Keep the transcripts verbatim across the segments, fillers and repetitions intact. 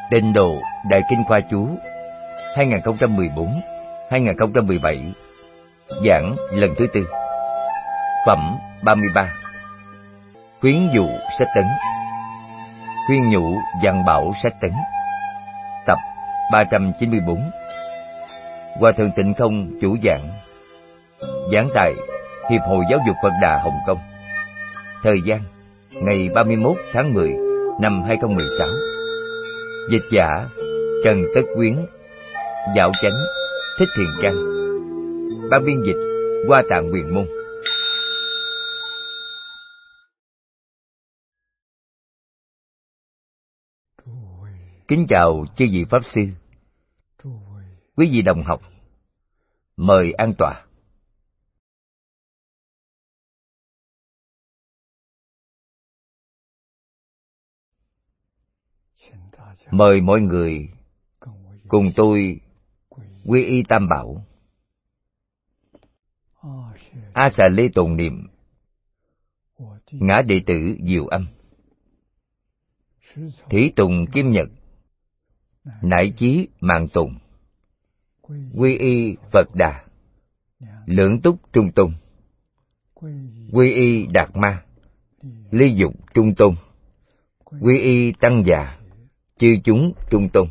Tịnh độ Đại Kinh Khoa Chú hai không một bốn đến hai không một bảy, giảng lần thứ tư. Phẩm ba mươi ba. Khuyến dụ sách tấn. Khuyên nhủ dặn bảo sách tấn. Tập ba trăm chín mươi bốn. Hòa thượng Tịnh Không chủ giảng. Giảng tại Hiệp hội Giáo dục Phật Đà Hồng Kông. Thời gian ngày ba mươi mốt tháng mười năm hai không một sáu. Dịch giả Trần Tất Quyến. Dạo Chánh Thích Thiền Trang. Ban biên dịch Hoa Tạng Quyền Môn. Kính chào chư vị Pháp Sư, quý vị đồng học, mời an tọa. Mời mọi người cùng tôi quy y Tam Bảo. A Xà Lê tồn niệm. Ngã đệ tử Diệu Âm. Thủy Tùng Kim Nhật. Nải chí Mạng Tùng. Quy y Phật Đà. Lưỡng túc Trung Tôn. Quy y Đạt Ma. Ly dục Trung Tôn. Quy y Tăng Già. Chư chúng Trung Tôn.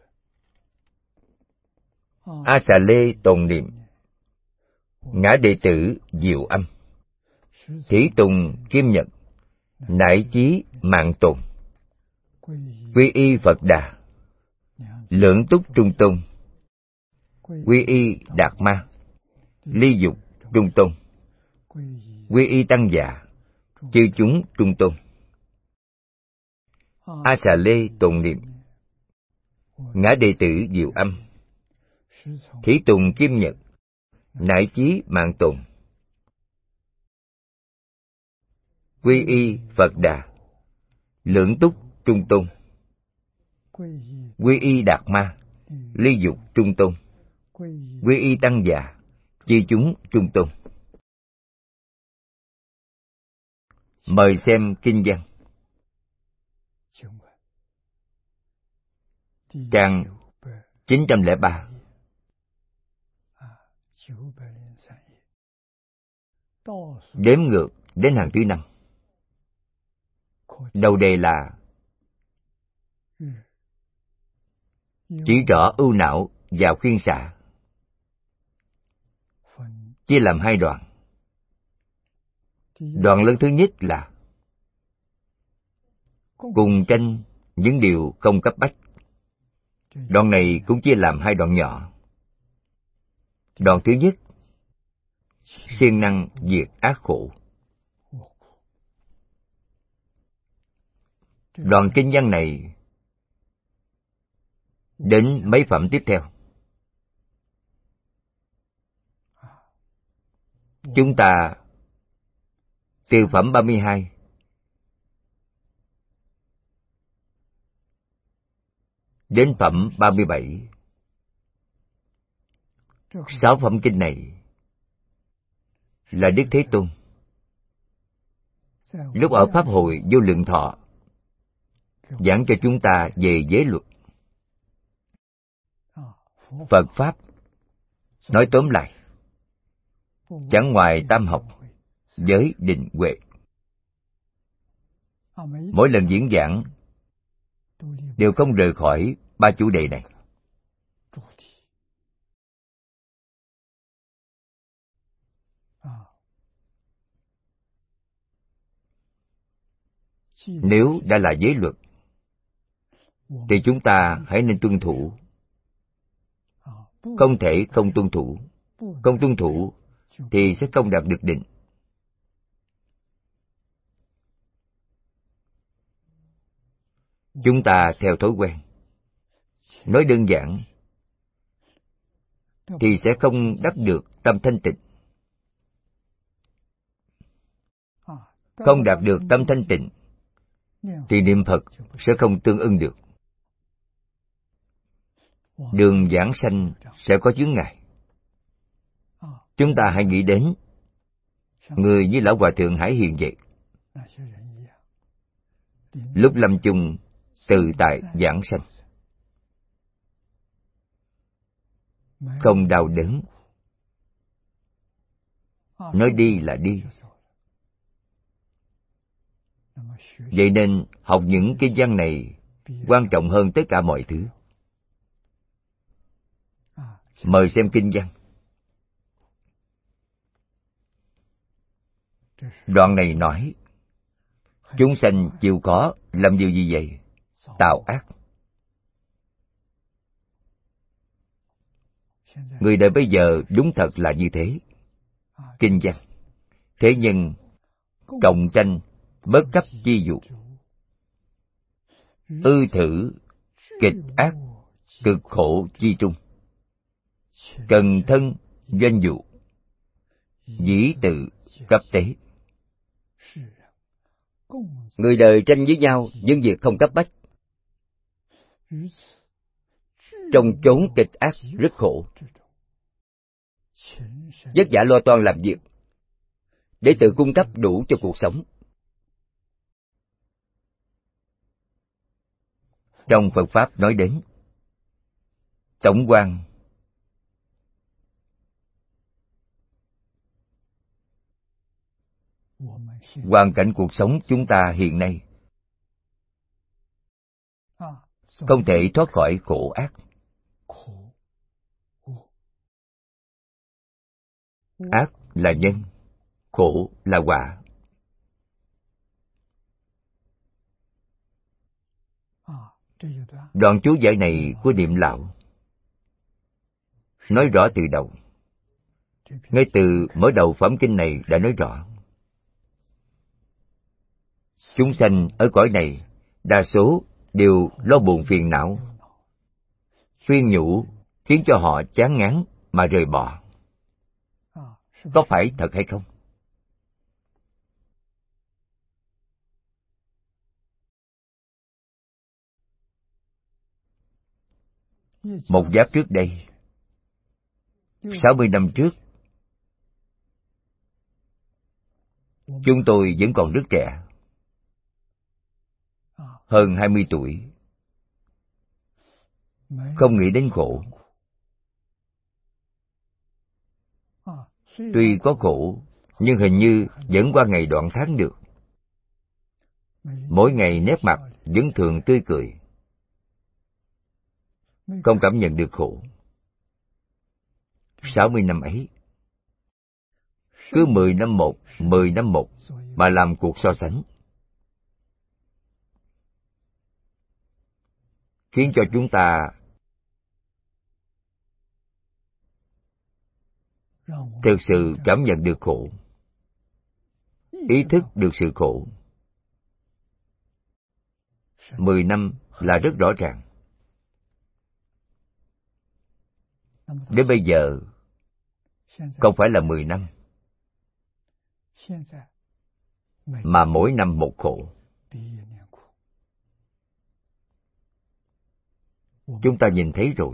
A Xà Lê tồn niệm. Ngã đệ tử Diệu Âm. Thủy Tùng Kim Nhật. Nải chí Mạng Tùng. Quy y Phật Đà. Lưỡng túc Trung Tôn. Quy y Đạt Ma. Ly dục Trung Tôn. Quy y Tăng Già. Chư chúng Trung Tôn. A Xà Lê tồn niệm. Ngã đệ tử Diệu Âm. Thủy Tùng Kim Nhật. Nải chí Mạng Tùng. Quy y Phật Đà. Lưỡng túc Trung Tôn. Quy y Đạt Ma. Ly dục Trung Tôn. Quy y Tăng Già. Chư chúng Trung Tôn. Mời xem kinh văn. Trang chín trăm lẻ ba. Đếm ngược đến hàng thứ năm. Đầu đề là chỉ rõ ưu não và khuyên xạ. Chia làm hai đoạn. Đoạn lớn thứ nhất là cùng tranh những điều không cấp bách. Đoạn này cũng chia làm hai đoạn nhỏ. Đoạn thứ nhất, siêng năng diệt ác khổ. Đoạn kinh văn này đến mấy phẩm tiếp theo. Chúng ta từ phẩm ba mươi hai đến phẩm ba mươi bảy. Sáu phẩm kinh này là Đức Thế Tôn lúc ở Pháp hội Vô Lượng Thọ giảng cho chúng ta về giới luật. Phật Pháp nói tóm lại chẳng ngoài tam học, giới, định, huệ. Mỗi lần diễn giảng đều không rời khỏi ba chủ đề này. Nếu đã là giới luật thì chúng ta hãy nên tuân thủ. Không thể không tuân thủ. Không tuân thủ thì sẽ không đạt được định. Chúng ta theo thói quen, nói đơn giản thì sẽ không đắc được tâm thanh tịnh. Không đạt được tâm thanh tịnh thì niệm Phật sẽ không tương ưng được. Đường giảng sanh sẽ có chướng ngại. Chúng ta hãy nghĩ đến người như Lão Hòa Thượng Hải Hiền vậy. Lúc lâm chung tự tại giảng sanh. không đau đớn. Nói đi là đi. Vậy nên học những kinh văn này quan trọng hơn tất cả mọi thứ. Mời xem kinh văn. Đoạn này nói, chúng sanh chịu có làm điều gì vậy? Tạo ác. Người đời bây giờ đúng thật là như thế. Kinh văn: thế nhân cộng tranh bất cấp chi dục, ư thử kịch ác cực khổ chi trung, cần thân doanh dụ, dĩ tự cấp tế. Người đời tranh với nhau những việc không cấp bách, trong chốn kịch ác rất khổ, vất vả lo toan làm việc để tự cung cấp đủ cho cuộc sống. Trong Phật Pháp nói đến tổng quan hoàn cảnh cuộc sống chúng ta hiện nay không thể thoát khỏi khổ ác. Ác là nhân, khổ là quả. Đoạn chú giải này của Niệm Lão nói rõ từ đầu. Ngay từ mở đầu phẩm kinh này đã nói rõ. Chúng sanh ở cõi này đa số đều lo buồn phiền não, khuyên nhủ khiến cho họ chán ngán mà rời bỏ. Có phải thật hay không? Một giáp trước đây, sáu mươi năm trước, chúng tôi vẫn còn rất trẻ, hơn hai mươi tuổi, không nghĩ đến khổ. Tuy có khổ, nhưng hình như vẫn qua ngày đoạn tháng được. Mỗi ngày nét mặt vẫn thường tươi cười, không cảm nhận được khổ. Sáu mươi năm ấy, cứ mười năm một, mười năm một mà làm cuộc so sánh, khiến cho chúng ta thực sự cảm nhận được khổ, ý thức được sự khổ. Mười năm là rất rõ ràng. Đến bây giờ, không phải là mười năm, mà mỗi năm một khổ. Chúng ta nhìn thấy rồi,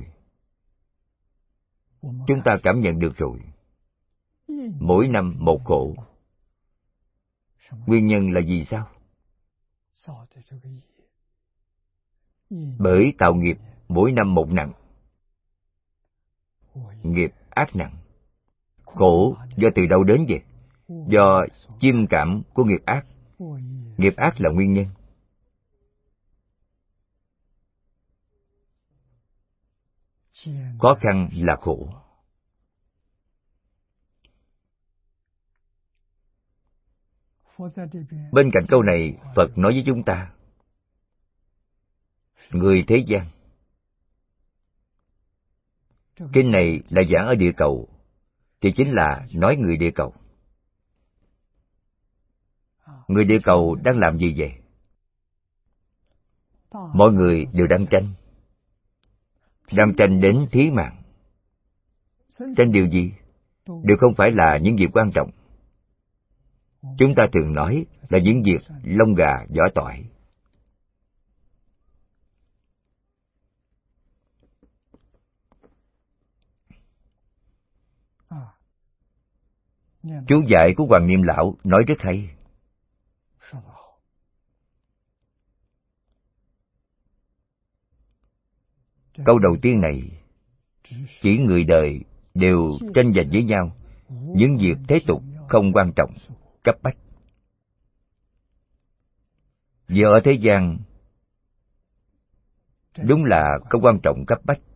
chúng ta cảm nhận được rồi. Mỗi năm một khổ. Nguyên nhân là gì sao? Bởi tạo nghiệp mỗi năm một nặng. Nghiệp ác nặng. Khổ do từ đâu đến vậy? Do chiêm cảm của nghiệp ác. Nghiệp ác là nguyên nhân. Khó khăn là khổ. Bên cạnh câu này, Phật nói với chúng ta, người thế gian. Kinh này là giảng ở địa cầu, thì chính là nói người địa cầu. Người địa cầu đang làm gì vậy? Mọi người đều đang tranh. Đang tranh đến thí mạng. Tranh điều gì? Đều không phải là những việc quan trọng. Chúng ta thường nói là những việc lông gà vỏ tỏi. Chú giải của Hoàng Niệm Lão nói rất hay. Câu đầu tiên này Chỉ người đời đều tranh giành với nhau những việc thế tục không quan trọng, cấp bách. Việc ở thế gian đúng là không quan trọng cấp bách,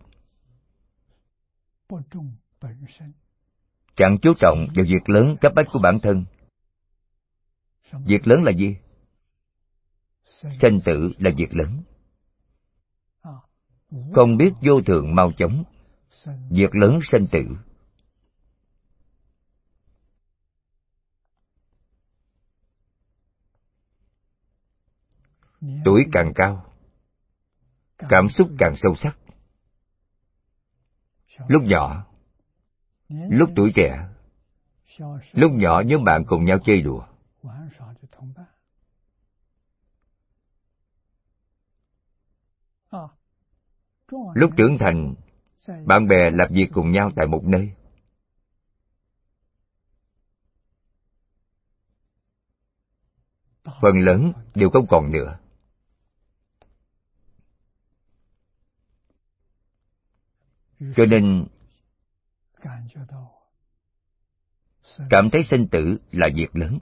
chẳng chú trọng vào việc lớn cấp bách của bản thân. Việc lớn là gì? Sanh tử là việc lớn. Không biết vô thường mau chóng, việc lớn sanh tử. Tuổi càng cao, cảm xúc càng sâu sắc. Lúc nhỏ, lúc tuổi trẻ, lúc nhỏ nhóm bạn cùng nhau chơi đùa. Lúc trưởng thành, bạn bè làm việc cùng nhau tại một nơi. Phần lớn đều không còn nữa. Cho nên cảm thấy sinh tử là việc lớn.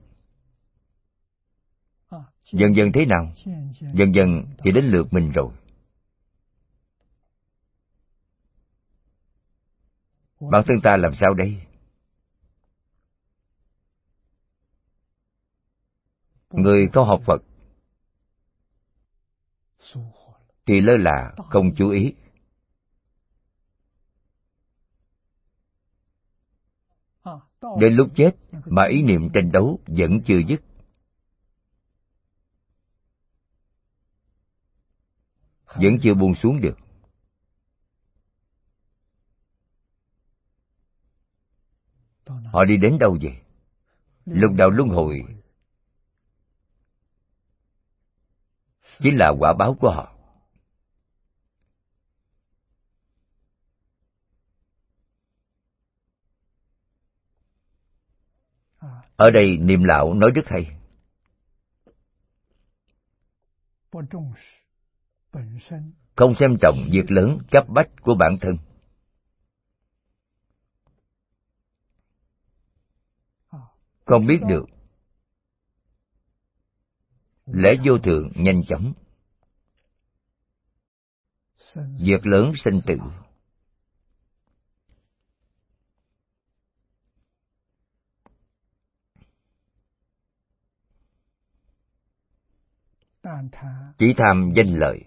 Dần dần thế nào? Dần dần thì đến lượt mình rồi. Bản thân ta làm sao đây? Người có học Phật thì lơ là, không chú ý. Đến lúc chết mà ý niệm tranh đấu vẫn chưa dứt. Vẫn chưa buông xuống được. Họ đi đến đâu vậy? Lục đạo luân hồi chính là quả báo của họ. Ở đây Niệm Lão nói rất hay. Không xem trọng việc lớn cấp bách của bản thân. Không biết được lẽ vô thường nhanh chóng, việc lớn sinh tử. Chỉ tham danh lợi,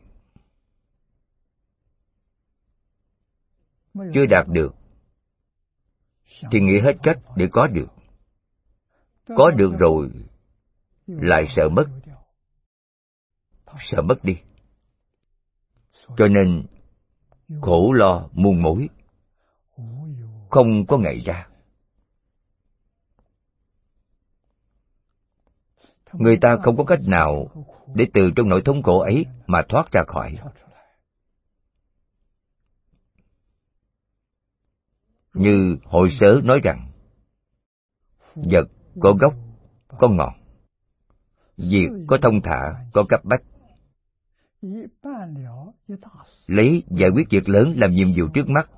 chưa đạt được thì nghĩ hết cách để có được. Có được rồi lại sợ mất, sợ mất đi. Cho nên khổ lo muôn mối, không có ngày ra. Người ta không có cách nào để từ trong nỗi thống khổ ấy mà thoát ra khỏi. Như Hội Sớ nói rằng, vật có gốc, có ngọn. Việc có thông thả, có cấp bách. Lấy giải quyết việc lớn làm nhiệm vụ trước mắt.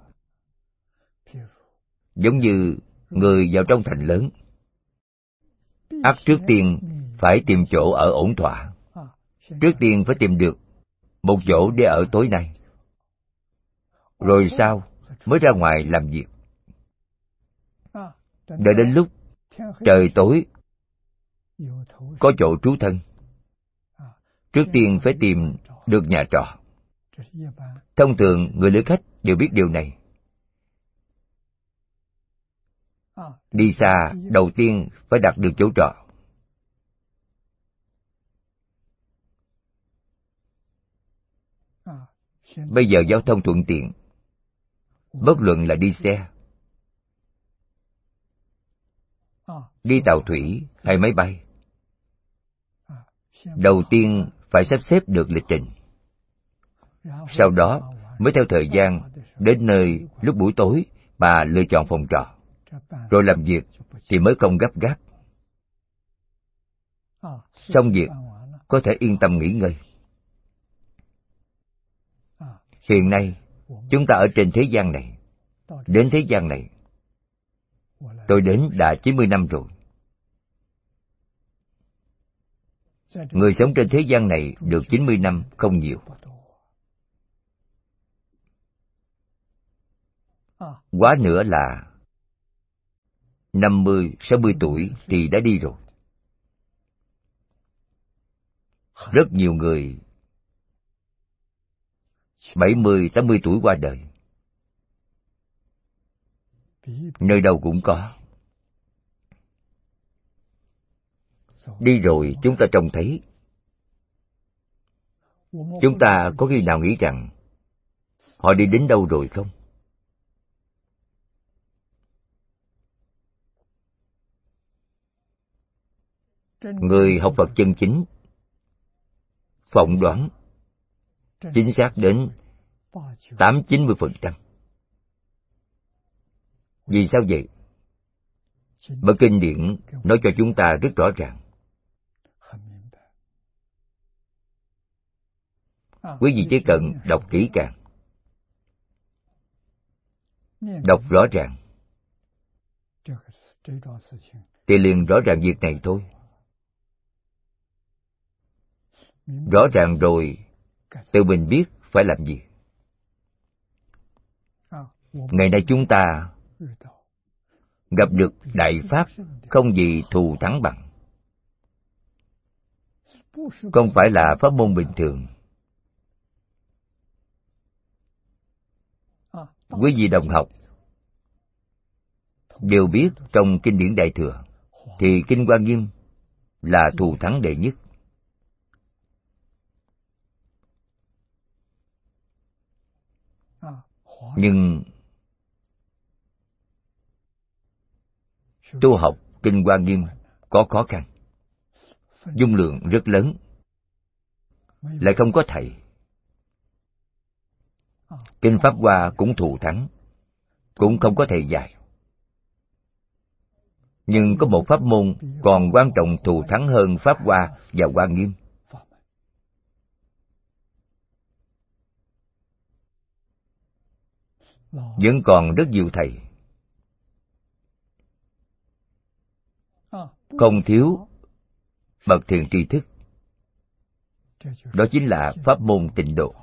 Giống như người vào trong thành lớn, ắt trước tiên phải tìm chỗ ở ổn thỏa. Trước tiên phải tìm được một chỗ để ở tối nay. Rồi sau mới ra ngoài làm việc. Đợi đến lúc trời tối có chỗ trú thân, trước tiên phải tìm được nhà trọ. Thông thường người lữ khách đều biết điều này. Đi xa, đầu tiên phải đặt được chỗ trọ. Bây giờ giao thông thuận tiện, bất luận là đi xe, đi tàu thủy hay máy bay, đầu tiên phải sắp xếp được lịch trình. Sau đó mới theo thời gian đến nơi lúc buổi tối mà lựa chọn phòng trọ. Rồi làm việc thì mới không gấp gáp. Xong việc có thể yên tâm nghỉ ngơi. Hiện nay chúng ta ở trên thế gian này, Đến thế gian này, tôi đến đã chín mươi năm rồi. Người sống trên thế gian này được chín mươi năm không nhiều. Quá nữa là năm mươi, sáu mươi tuổi thì đã đi rồi. Rất nhiều người bảy mươi, tám mươi tuổi qua đời. Nơi đâu cũng có. Đi rồi chúng ta trông thấy. Chúng ta có khi nào nghĩ rằng họ đi đến đâu rồi không? Người học Phật chân chính phỏng đoán chính xác đến tám chín mươi phần trăm. Vì sao vậy? Bởi kinh điển nói cho chúng ta rất rõ ràng. Quý vị chỉ cần đọc kỹ càng, đọc rõ ràng, thì liền rõ ràng việc này thôi. Rõ ràng rồi, tự mình biết phải làm gì. Ngày nay chúng ta gặp được đại pháp không gì thù thắng bằng. Không phải là pháp môn bình thường. Quý vị đồng học đều biết trong kinh điển Đại Thừa thì Kinh Hoa Nghiêm là thù thắng đệ nhất. Nhưng tu học Kinh Hoa Nghiêm có khó khăn, dung lượng rất lớn, lại không có thầy. Kinh Pháp Hoa cũng thù thắng, cũng không có thầy dạy. Nhưng có một pháp môn còn quan trọng thù thắng hơn Pháp Hoa và Hoa Nghiêm. Vẫn còn rất nhiều thầy, không thiếu bậc thiện tri thức. Đó chính là pháp môn Tịnh Độ.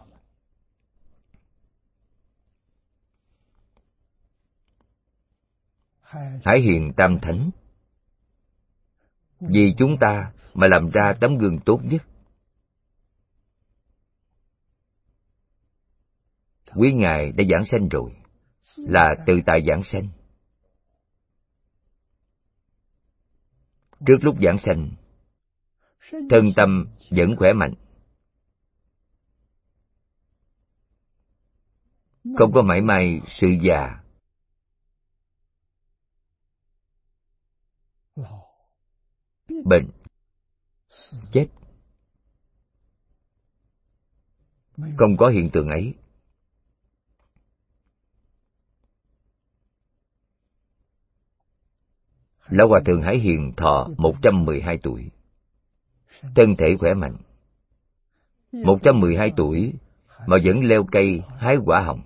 Hải Hiền Tam Thánh vì chúng ta mà làm ra tấm gương tốt nhất. Quý Ngài đã giảng sanh rồi, là tự tại giảng sanh. Trước lúc giảng sanh, thân tâm vẫn khỏe mạnh, không có mảy may sự già, bệnh, chết. Không có hiện tượng ấy. Lão Hòa Thượng Hải Hiền thọ một trăm mười hai tuổi, thân thể khỏe mạnh. một trăm mười hai tuổi mà vẫn leo cây hái quả hồng.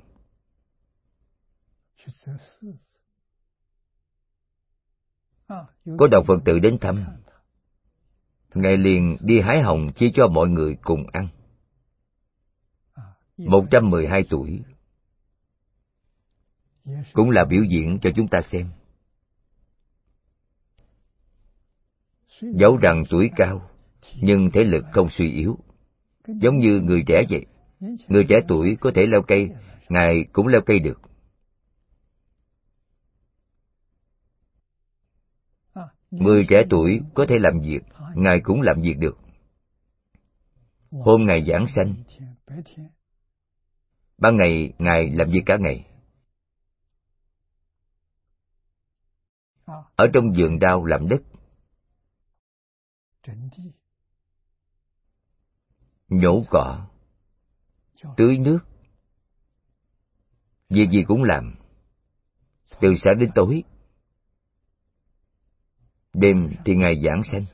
Có đạo Phật tử đến thăm, Ngài liền đi hái hồng chia cho mọi người cùng ăn. một trăm mười hai tuổi cũng là biểu diễn cho chúng ta xem. Dẫu rằng tuổi cao, nhưng thể lực không suy yếu, giống như người trẻ vậy. Người trẻ tuổi có thể leo cây, Ngài cũng leo cây được. Người trẻ tuổi có thể làm việc, Ngài cũng làm việc được. Hôm Ngài giảng sanh, ban ngày Ngài làm việc cả ngày. Ở trong vườn rau làm đất, nhổ cỏ, tưới nước, việc gì cũng làm, từ sáng đến tối. Đêm thì Ngài giảng sanh.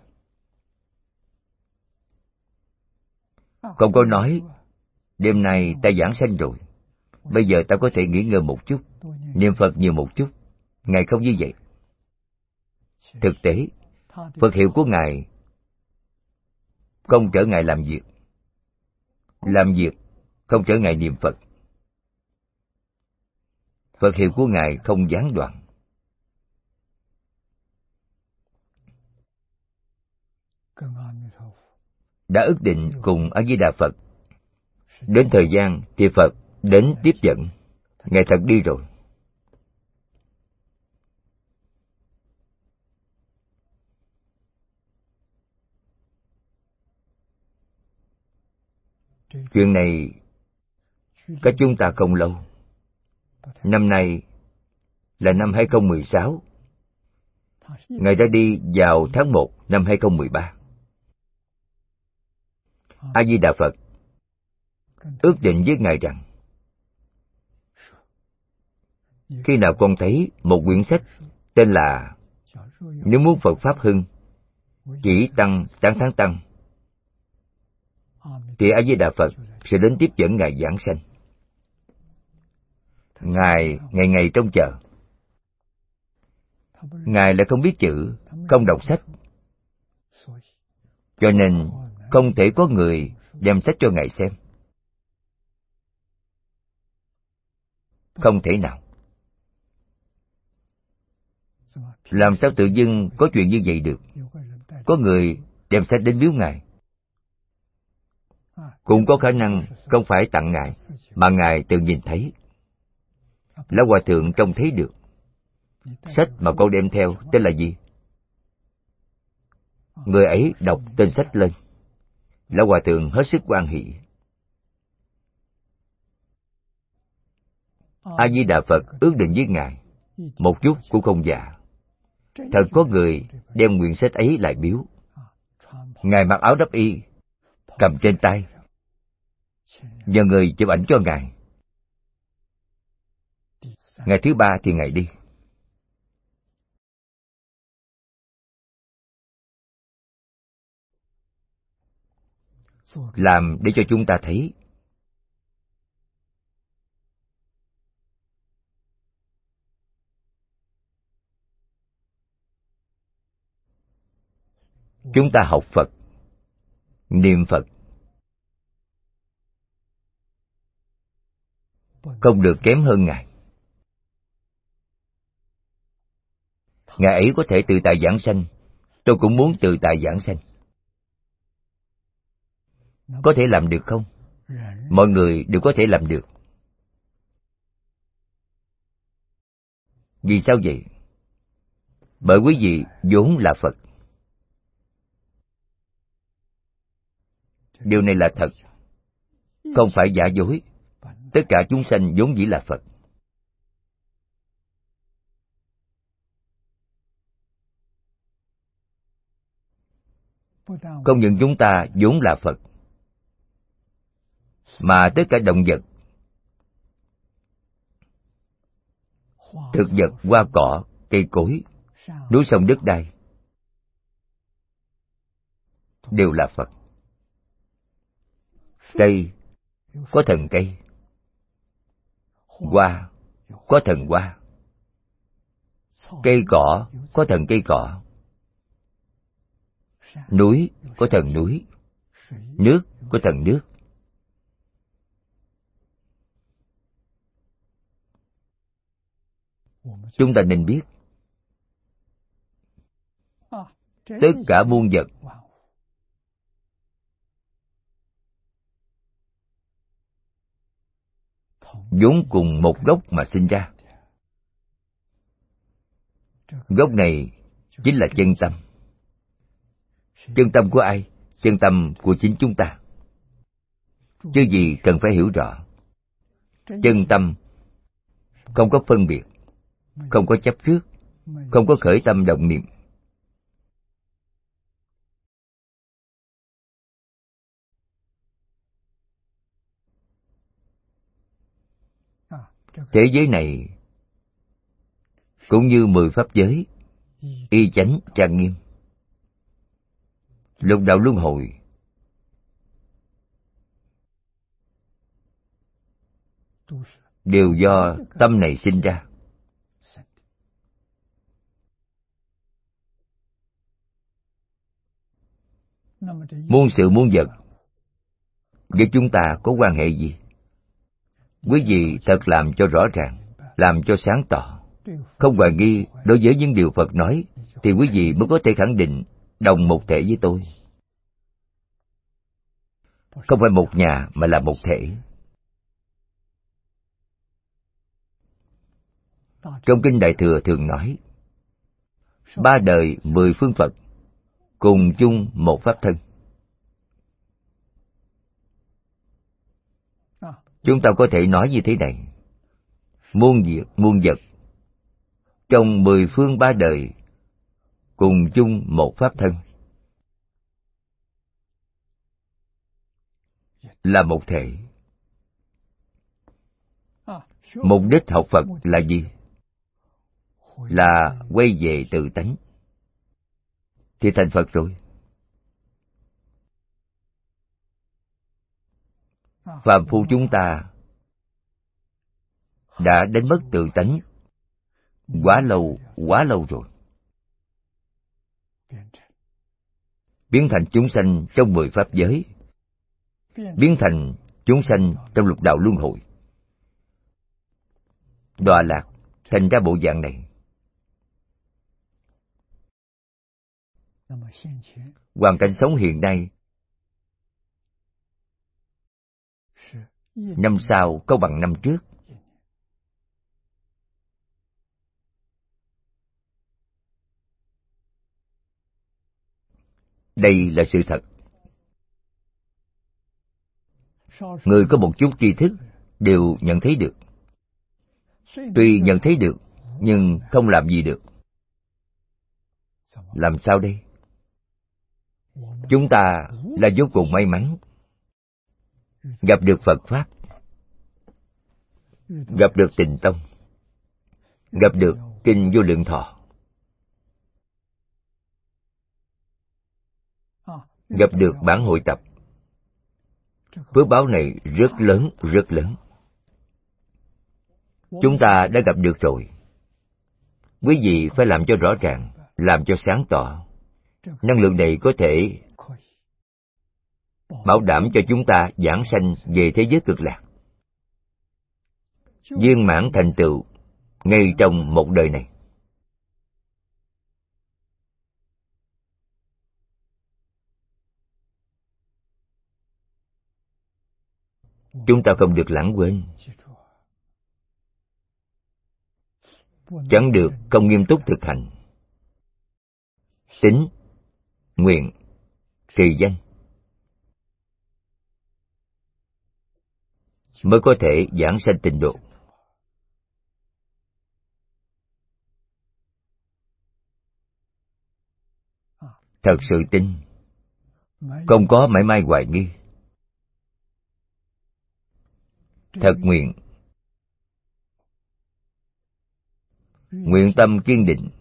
Không có nói, đêm nay ta giảng sanh rồi, bây giờ ta có thể nghỉ ngơi một chút. niệm Phật nhiều một chút. Ngài không như vậy. Thực tế, Phật hiệu của Ngài không trở ngại làm việc. Làm việc không trở ngại niệm Phật. Phật hiệu của Ngài không gián đoạn. Đã ước định cùng A Di Đà Phật. Đến thời gian thì Phật đến tiếp dẫn. Ngài thật đi rồi. Chuyện này cách chúng ta không lâu. Năm nay là năm hai không một sáu. Ngài đã đi vào tháng một năm hai không một ba. A Di Đà Phật ước định với Ngài rằng khi nào con thấy một quyển sách tên là Nếu muốn Phật Pháp hưng, chỉ tăng tán thán tăng, thì A Di Đà Phật sẽ đến tiếp dẫn Ngài giảng sanh. Ngài ngày ngày trông chờ. Ngài lại không biết chữ, không đọc sách, cho nên không thể có người đem sách cho Ngài xem. Không thể nào. Làm sao tự dưng có chuyện như vậy được? Có người đem sách đến biếu Ngài. Cũng có khả năng không phải tặng Ngài, mà Ngài tự nhìn thấy. Lão Hòa Thượng trông thấy được. Sách mà con đem theo tên là gì? Người ấy đọc tên sách lên. Lão Hòa Thượng hết sức hoan hỷ. A Di Đà Phật ước định với Ngài, một chút cũng không giả. Thật có người đem quyển sách ấy lại biếu. Ngài mặc áo đắp y, cầm trên tay, nhờ người chụp ảnh cho Ngài. Ngày thứ ba thì Ngài đi. Làm để cho chúng ta thấy chúng ta học Phật, niệm Phật không được kém hơn Ngài. Ngài ấy có thể tự tại giảng sanh, tôi cũng muốn tự tại giảng sanh. Có thể làm được không? Mọi người đều có thể làm được. Vì sao vậy? Bởi quý vị vốn là Phật. Điều này là thật, không phải giả dối. Tất cả chúng sanh vốn dĩ là Phật. Không những chúng ta vốn là Phật, mà tất cả động vật, thực vật, hoa cỏ, cây cối, núi sông đất đai đều là Phật. Cây có thần cây, hoa có thần hoa, cây cỏ có thần cây cỏ, núi có thần núi, nước có thần nước. Chúng ta nên biết, tất cả muôn vật vốn cùng một gốc mà sinh ra. Gốc này chính là chân tâm. Chân tâm của ai? Chân tâm của chính chúng ta. Chứ gì cần phải hiểu rõ. Chân tâm không có phân biệt, không có chấp trước, không có khởi tâm động niệm. Thế giới này cũng như mười pháp giới, y chánh trang nghiêm. Lục đạo luân hồi, đều do tâm này sinh ra. Muôn sự muôn vật với chúng ta có quan hệ gì? Quý vị thật làm cho rõ ràng, làm cho sáng tỏ, không hoài nghi đối với những điều Phật nói, thì quý vị mới có thể khẳng định đồng một thể với tôi. Không phải một nhà mà là một thể. Trong Kinh Đại Thừa thường nói, ba đời mười phương Phật cùng chung một pháp thân. Chúng ta có thể nói như thế này: muôn việc muôn vật trong mười phương ba đời cùng chung một pháp thân, là một thể. Mục đích học Phật là gì? Là quay về tự tánh, thì thành Phật rồi. Phàm phu chúng ta đã đánh mất tự tánh quá lâu, quá lâu rồi. Biến thành chúng sanh trong mười pháp giới, biến thành chúng sanh trong lục đạo luân hồi, đọa lạc thành ra bộ dạng này. Hoàn cảnh sống hiện nay, năm sau có bằng năm trước. Đây là sự thật. Người có một chút tri thức đều nhận thấy được. Tuy nhận thấy được, nhưng không làm gì được. Làm sao đây? Chúng ta là vô cùng may mắn, gặp được Phật Pháp, gặp được Tịnh Tông, gặp được Kinh Vô Lượng Thọ, gặp được bản hội tập. Phước báo này rất lớn, rất lớn. Chúng ta đã gặp được rồi. Quý vị phải làm cho rõ ràng, làm cho sáng tỏ. Năng lượng này có thể bảo đảm cho chúng ta giảng sanh về thế giới cực lạc, viên mãn thành tựu ngay trong một đời này. Chúng ta không được lãng quên, chẳng được không nghiêm túc thực hành. Tín, nguyện, trì danh mới có thể giảng sanh tịnh độ. Thật sự tin, không có mảy may hoài nghi. Thật nguyện, nguyện tâm kiên định,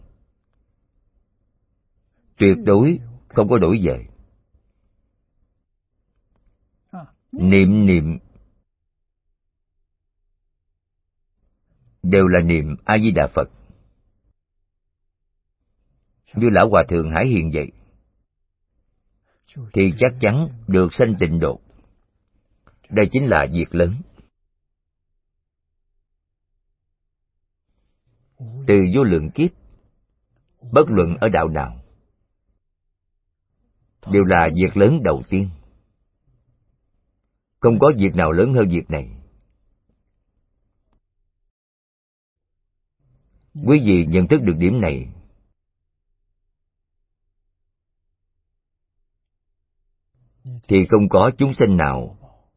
tuyệt đối không có đổi dời. Niệm niệm đều là niệm A Di Đà Phật. Như Lão Hòa Thượng Hải Hiền vậy, thì chắc chắn được sanh tịnh độ. Đây chính là việc lớn. Từ vô lượng kiếp, bất luận ở đạo nào, đều là việc lớn đầu tiên. Không có việc nào lớn hơn việc này. Quý vị nhận thức được điểm này, thì không có chúng sanh nào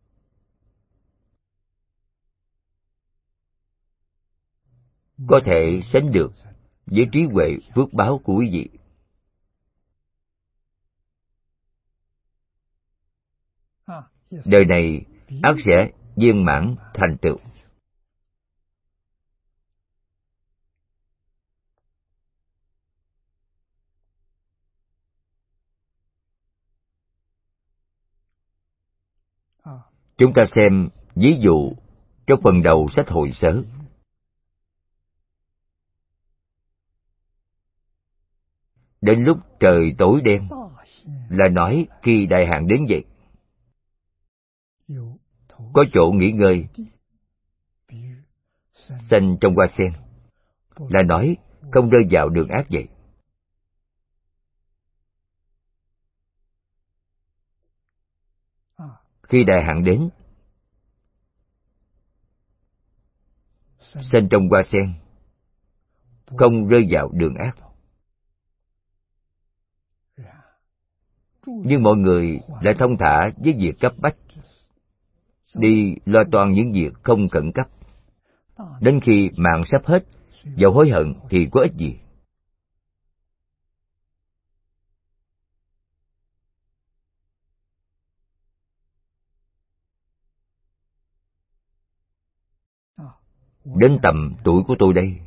có thể sánh được với trí huệ phước báo của quý vị. Đời này ắt sẽ viên mãn thành tựu. Chúng ta xem ví dụ trong phần đầu sách Hội Sớ. Đến lúc trời tối đen là nói khi đại hạn đến vậy. Có chỗ nghỉ ngơi, xanh trong hoa sen, là nói không rơi vào đường ác vậy. Khi đại hạn đến, xanh trong hoa sen, không rơi vào đường ác. Nhưng mọi người lại thông thả với việc cấp bách, đi lo toan những việc không khẩn cấp. Đến khi mạng sắp hết, dẫu hối hận thì có ích gì. Đến tầm tuổi của tôi đây,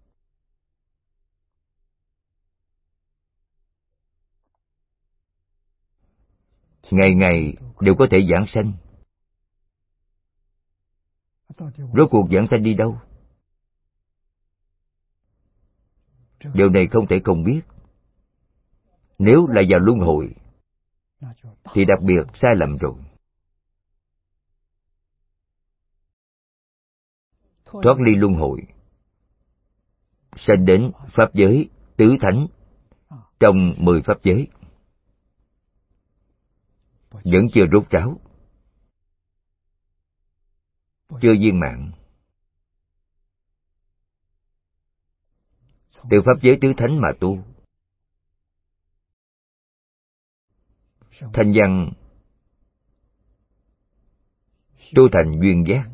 ngày ngày đều có thể giảng sanh. Rốt cuộc giảng sanh đi đâu? Điều này không thể không biết. Nếu là vào luân hồi thì đặc biệt sai lầm rồi. Thoát ly luân hồi, sanh đến pháp giới tứ thánh trong mười pháp giới, vẫn chưa rốt ráo, chưa viên mãn. Từ pháp giới tứ thánh mà tu, thanh văn tu thành duyên giác,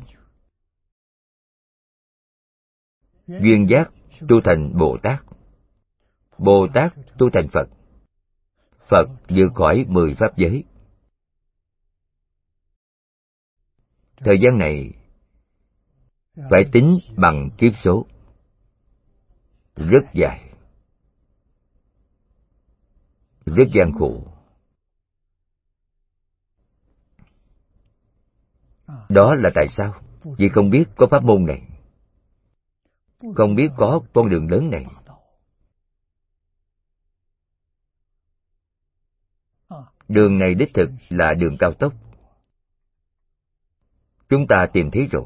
duyên giác tu thành Bồ Tát, Bồ Tát tu thành Phật, Phật vượt khỏi mười pháp giới. Thời gian này phải tính bằng kiếp số, rất dài, rất gian khổ. Đó là tại sao? Vì không biết có pháp môn này, không biết có con đường lớn này. Đường này đích thực là đường cao tốc. Chúng ta tìm thấy rồi,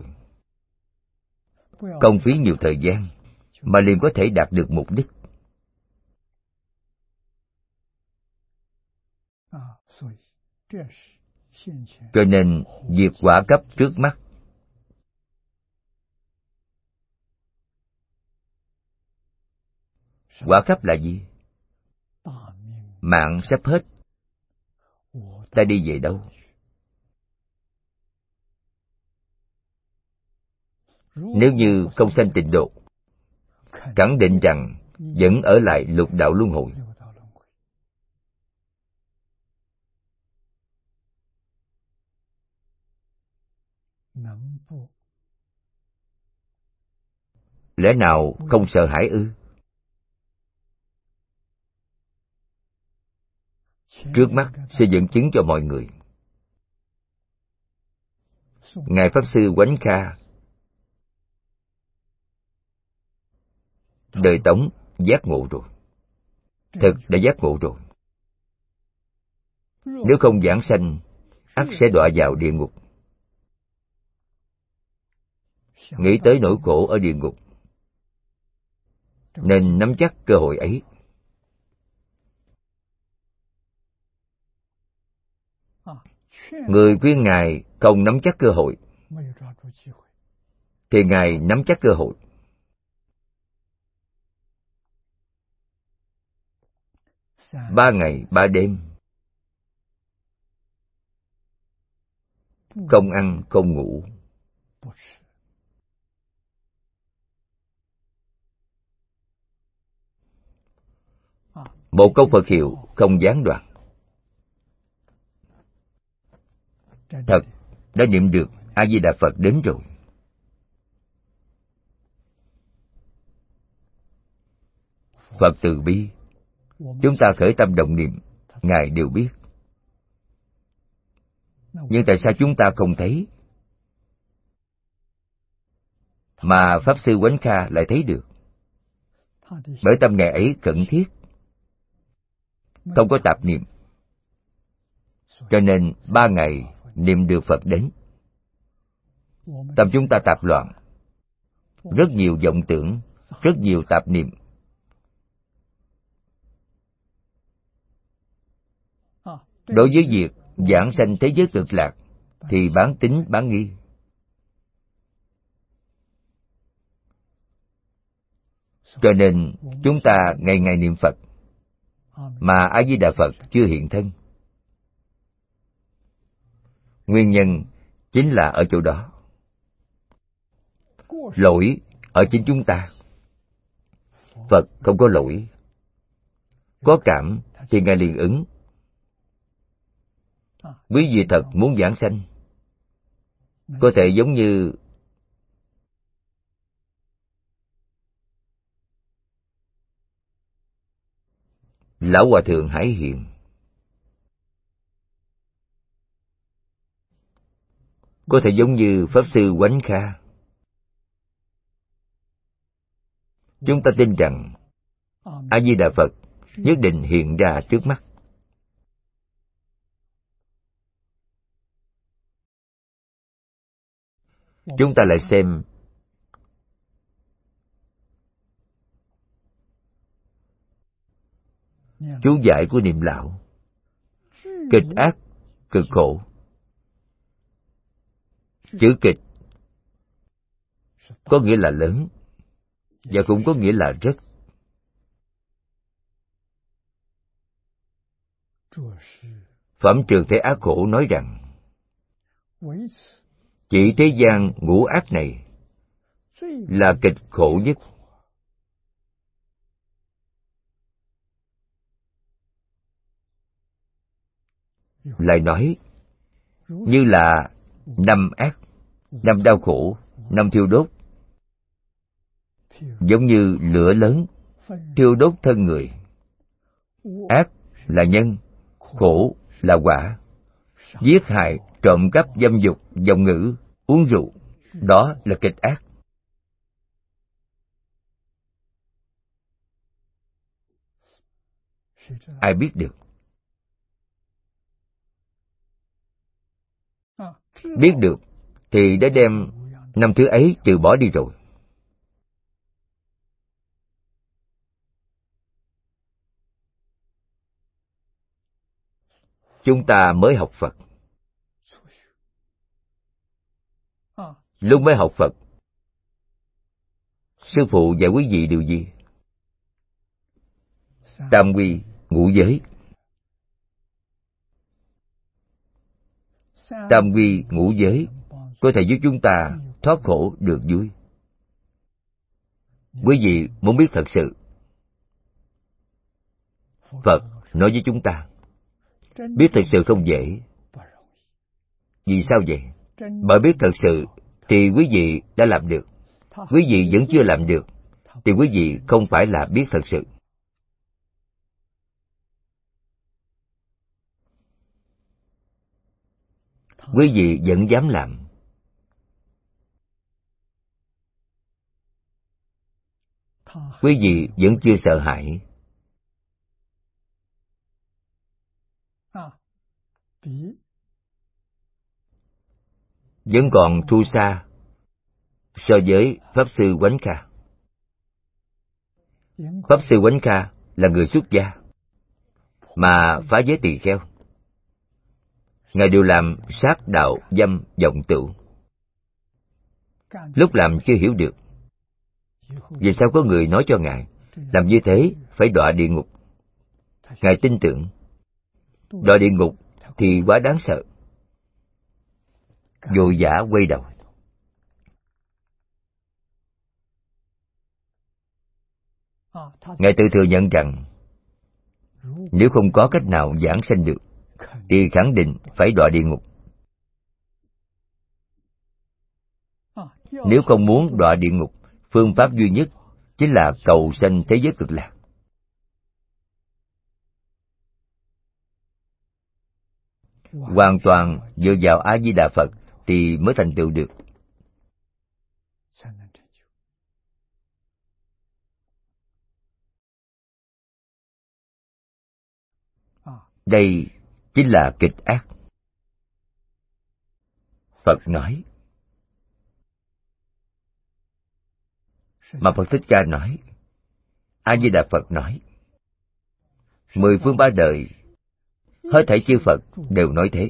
không phí nhiều thời gian mà liền có thể đạt được mục đích. Cho nên việc quả cấp trước mắt. Quả cấp là gì? Mạng sắp hết, ta đi về đâu? Nếu như không sanh tịnh độ, khẳng định rằng vẫn ở lại lục đạo luân hồi. Lẽ nào không sợ hãi ư? Trước mắt sẽ dẫn chứng cho mọi người. Ngài Pháp Sư Quánh Kha đời Tống giác ngộ rồi, thực đã giác ngộ rồi. Nếu không giảng sanh, ắt sẽ đọa vào địa ngục. Nghĩ tới nỗi khổ ở địa ngục, nên nắm chắc cơ hội ấy. Người khuyên Ngài không nắm chắc cơ hội, thì Ngài nắm chắc cơ hội. Ba ngày ba đêm, không ăn không ngủ, một câu Phật hiệu không gián đoạn. Thật đã niệm được A Di Đà Phật đến rồi. Phật từ bi, chúng ta khởi tâm động niệm, Ngài đều biết. Nhưng tại sao chúng ta không thấy? mà Pháp Sư Quánh Kha lại thấy được. Bởi tâm Ngài ấy khẩn thiết, không có tạp niệm, cho nên ba ngày niệm được Phật đến. Tâm chúng ta tạp loạn, rất nhiều vọng tưởng, rất nhiều tạp niệm. Đối với việc giảng sanh thế giới cực lạc thì bán tín bán nghi. Cho nên chúng ta ngày ngày niệm Phật mà A Di Đà Phật chưa hiện thân. Nguyên nhân chính là ở chỗ đó. Lỗi ở chính chúng ta. Phật không có lỗi. Có cảm thì Ngài liền ứng. Quý vị thật muốn giảng sanh, có thể giống như Lão Hòa Thượng Hải Hiền. Có thể giống như Pháp Sư Quánh Kha. Chúng ta tin rằng A Di Đà Phật nhất định hiện ra trước mắt. Chúng ta lại xem chú giải của Niệm Lão. Kịch ác, cực khổ. Chữ kịch có nghĩa là lớn, và cũng có nghĩa là rất. Phẩm Trường Thế Ác Khổ nói rằng, chỉ thế gian ngũ ác này là kịch khổ nhất. Lại nói, như là năm ác, năm đau khổ, năm thiêu đốt, giống như lửa lớn thiêu đốt thân người. Ác là nhân, khổ là quả. Giết hại, trộm cắp, dâm dục, vọng ngữ, uống rượu, đó là kịch ác. Ai biết được? Biết được thì đã đem năm thứ ấy trừ bỏ đi rồi. Chúng ta mới học Phật. Lúc mới học Phật, sư phụ dạy quý vị điều gì? Tam quy, ngũ giới. Tam quy, ngũ giới có thể giúp chúng ta thoát khổ được vui. Quý vị muốn biết thật sự, Phật nói với chúng ta, biết thật sự không dễ. Vì sao vậy? Bởi biết thật sự thì quý vị đã làm được. Quý vị vẫn chưa làm được thì quý vị không phải là biết thật sự. Quý vị vẫn dám làm. Quý vị vẫn chưa sợ hãi. Vẫn còn thua xa so với Pháp Sư Quánh Kha. Pháp Sư Quánh Kha là người xuất gia, mà phá giới tỳ kheo. Ngài đều làm sát đạo dâm vọng tửu. Lúc làm chưa hiểu được, vì sao có người nói cho Ngài làm như thế phải đọa địa ngục. Ngài tin tưởng đọa địa ngục thì quá đáng sợ, vội vã quay đầu. Ngài tự thừa nhận rằng nếu không có cách nào giảng sanh được thì khẳng định phải đọa địa ngục. Nếu không muốn đọa địa ngục, phương pháp duy nhất chính là cầu sanh thế giới cực lạc. Hoàn toàn dựa vào A Di Đà Phật thì mới thành tựu được. Đây chính là kịch ác. Phật nói, mà Phật Thích Ca nói, A Di Đà Phật nói, mười phương ba đời, hết thảy chư Phật đều nói thế.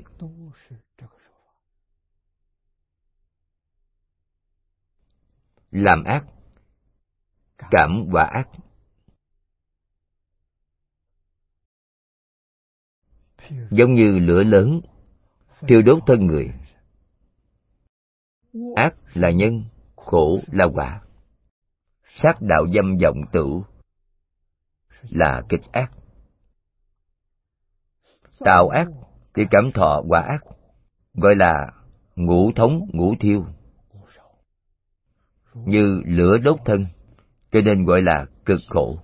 Làm ác, cảm quả ác. Giống như lửa lớn thiêu đốt thân người. Ác là nhân, khổ là quả. Sát đạo dâm vọng tửu là kịch ác. Tạo ác để cảm thọ quả ác, gọi là ngũ thống ngũ thiêu. Như lửa đốt thân, cho nên gọi là cực khổ.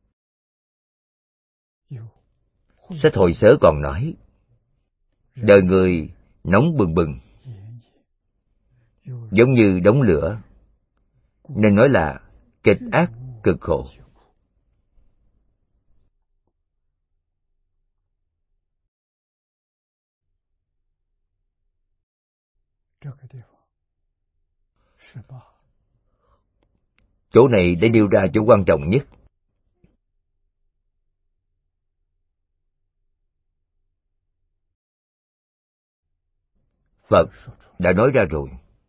Sách Hồi Sớ còn nói, đời người nóng bừng bừng, giống như đống lửa, nên nói là kịch ác cực khổ. Chỗ này để nêu ra chỗ quan trọng nhất. Phật đã nói ra rồi.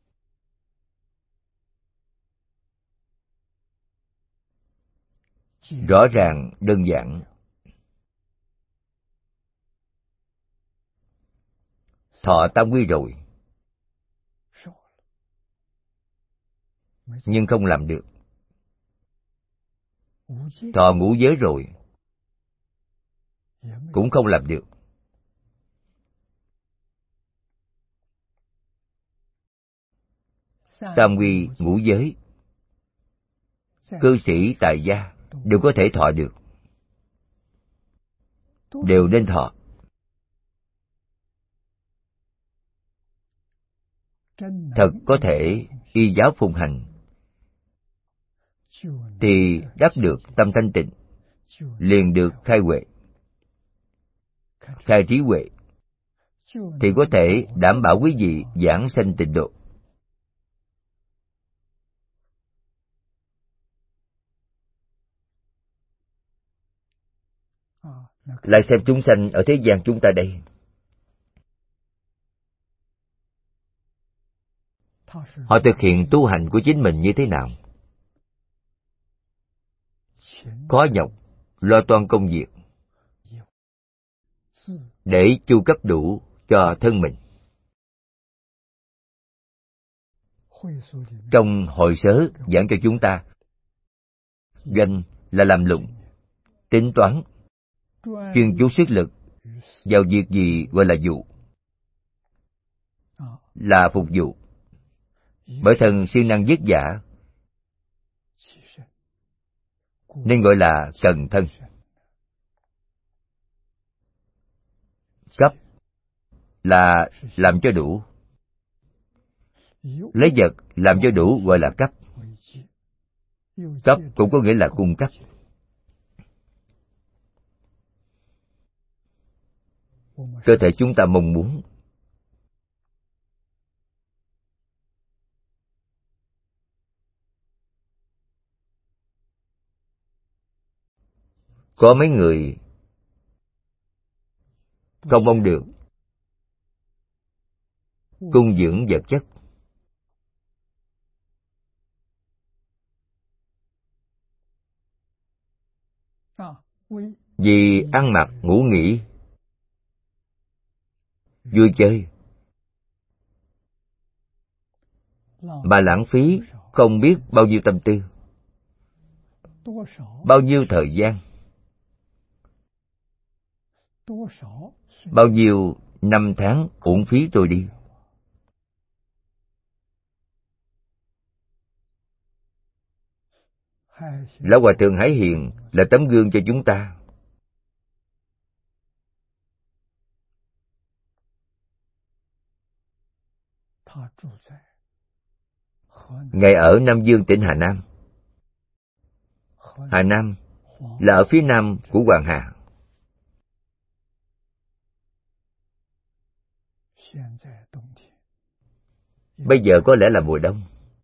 Rõ ràng, đơn giản. Thọ tam quy rồi, nhưng không làm được. Thọ ngũ giới rồi, cũng không làm được. Tam quy ngũ giới, cư sĩ tài gia đều có thể thọ được, đều nên thọ. Thật có thể y giáo phụng hành, thì đắc được tâm thanh tịnh, liền được khai huệ. Khai trí huệ, thì có thể đảm bảo quý vị giảng sanh tịnh độ. Lại xem chúng sanh ở thế gian chúng ta đây. Họ thực hiện tu hành của chính mình như thế nào? Khó nhọc, lo toan công việc, để chu cấp đủ cho thân mình. Trong Hội Sớ giảng cho chúng ta, doanh là làm lụng, tính toán, chuyên chú sức lực vào việc gì gọi là vụ, là phục vụ. Bởi thần siêng năng vất vả, nên gọi là cần thân. Cấp là làm cho đủ, lấy vật làm cho đủ gọi là cấp. Cấp cũng có nghĩa là cung cấp. Cơ thể chúng ta mong muốn, có mấy người không mong được cung dưỡng vật chất. Vì ăn mặc ngủ nghỉ, vui chơi, mà lãng phí không biết bao nhiêu tâm tư, bao nhiêu thời gian, bao nhiêu năm tháng uổng phí trôi đi. Lão Hòa Thượng Hải Hiền là tấm gương cho chúng ta. Ngài ở Nam Dương, tỉnh Hà Nam. Hà Nam là ở phía nam của Hoàng Hà. Bây giờ có lẽ là mùa đông.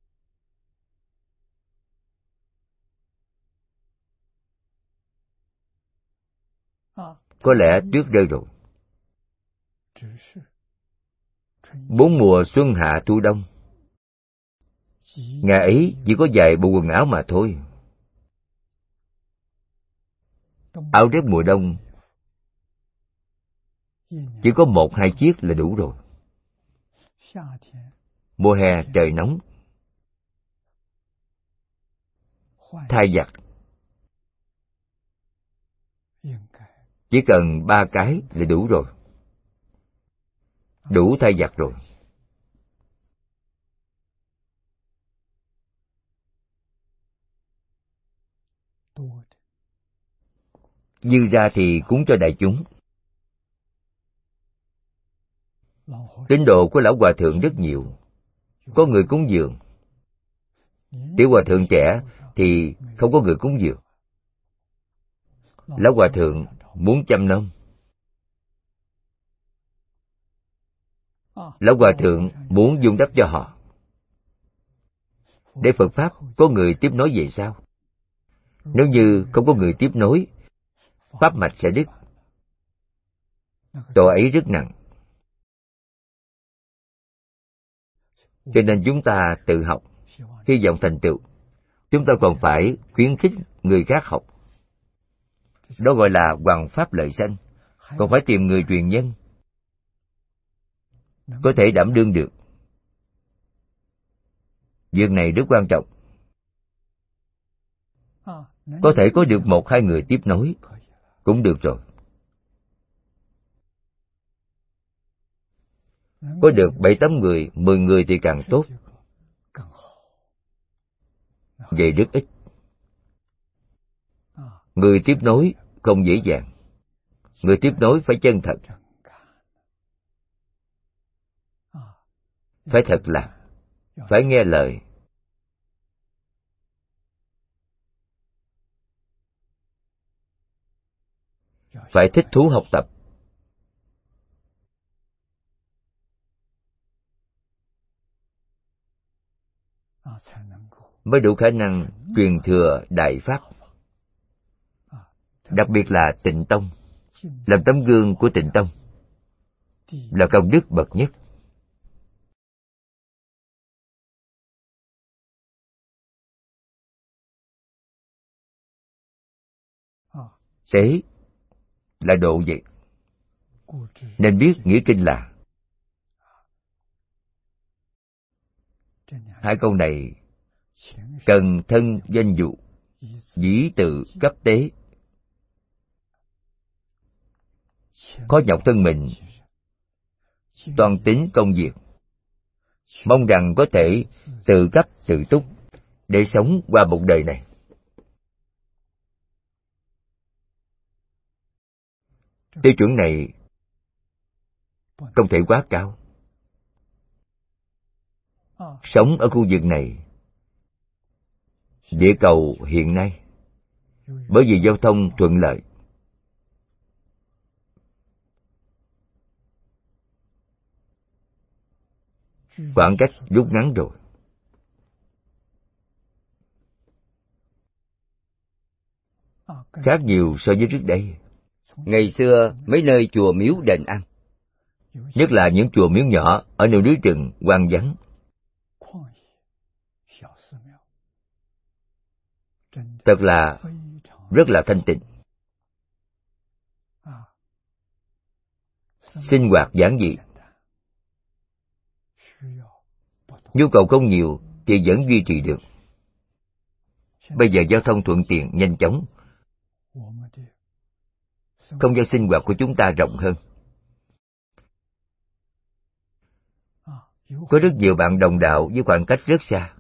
Có lẽ tuyết rơi rồi. Bốn mùa xuân hạ thu đông, ngày ấy chỉ có vài bộ quần áo mà thôi. Áo rét mùa đông chỉ có một hai chiếc là đủ rồi. Mùa hè trời nóng, thay giặt chỉ cần ba cái là đủ rồi, đủ thay giặt rồi. Dư ra thì cúng cho đại chúng. Tín đồ của lão hòa thượng rất nhiều, có người cúng dường. Tiểu hòa thượng trẻ thì không có người cúng dường. Lão hòa thượng muốn chăm nom. Lão hòa thượng muốn vun đắp cho họ, để Phật Pháp có người tiếp nối về sau. Nếu như không có người tiếp nối, pháp mạch sẽ đứt. Tội ấy rất nặng. Cho nên chúng ta tự học, hy vọng thành tựu. Chúng ta còn phải khuyến khích người khác học. Đó gọi là hoằng pháp lợi sanh. Còn phải tìm người truyền nhân có thể đảm đương được. Việc này rất quan trọng. Có thể có được một hai người tiếp nối cũng được rồi. Có được bảy tám người, mười người thì càng tốt. Vậy rất ít. Người tiếp nối không dễ dàng. Người tiếp nối phải chân thật. Phải thật là, phải nghe lời. Phải thích thú học tập. Mới đủ khả năng truyền thừa đại pháp. Đặc biệt là Tịnh Tông, làm tấm gương của Tịnh Tông, là công đức bậc nhất. Tế là độ vậy. Nên biết nghĩa kinh là hai câu này cần thân danh dụ, dĩ tự cấp tế. Khó nhọc thân mình, toàn tín công việc, mong rằng có thể tự cấp tự túc để sống qua một đời này. Tiêu chuẩn này không thể quá cao. Sống ở khu vực này, địa cầu hiện nay, bởi vì giao thông thuận lợi, khoảng cách rút ngắn rồi. Khác nhiều so với trước đây. Ngày xưa mấy nơi chùa miếu đền ăn, nhất là những chùa miếu nhỏ ở nơi núi rừng hoang vắng, thật là rất là thanh tịnh, sinh hoạt giản dị, nhu cầu không nhiều thì vẫn duy trì được. Bây giờ giao thông thuận tiện nhanh chóng, không gian sinh hoạt của chúng ta rộng hơn. Có rất nhiều bạn đồng đạo với khoảng cách rất xa.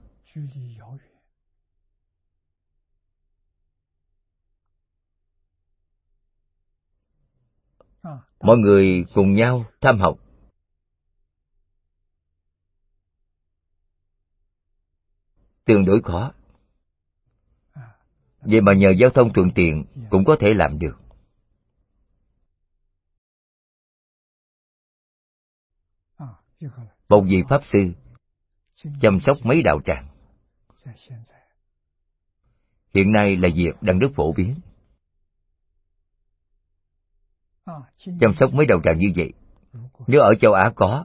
Mọi người cùng nhau tham học, tương đối khó. Vậy mà nhờ giao thông thuận tiện cũng có thể làm được. một vị Pháp Sư chăm sóc mấy đạo tràng. Hiện nay là việc đang rất phổ biến. Chăm sóc mấy đạo tràng như vậy, nếu ở châu Á có,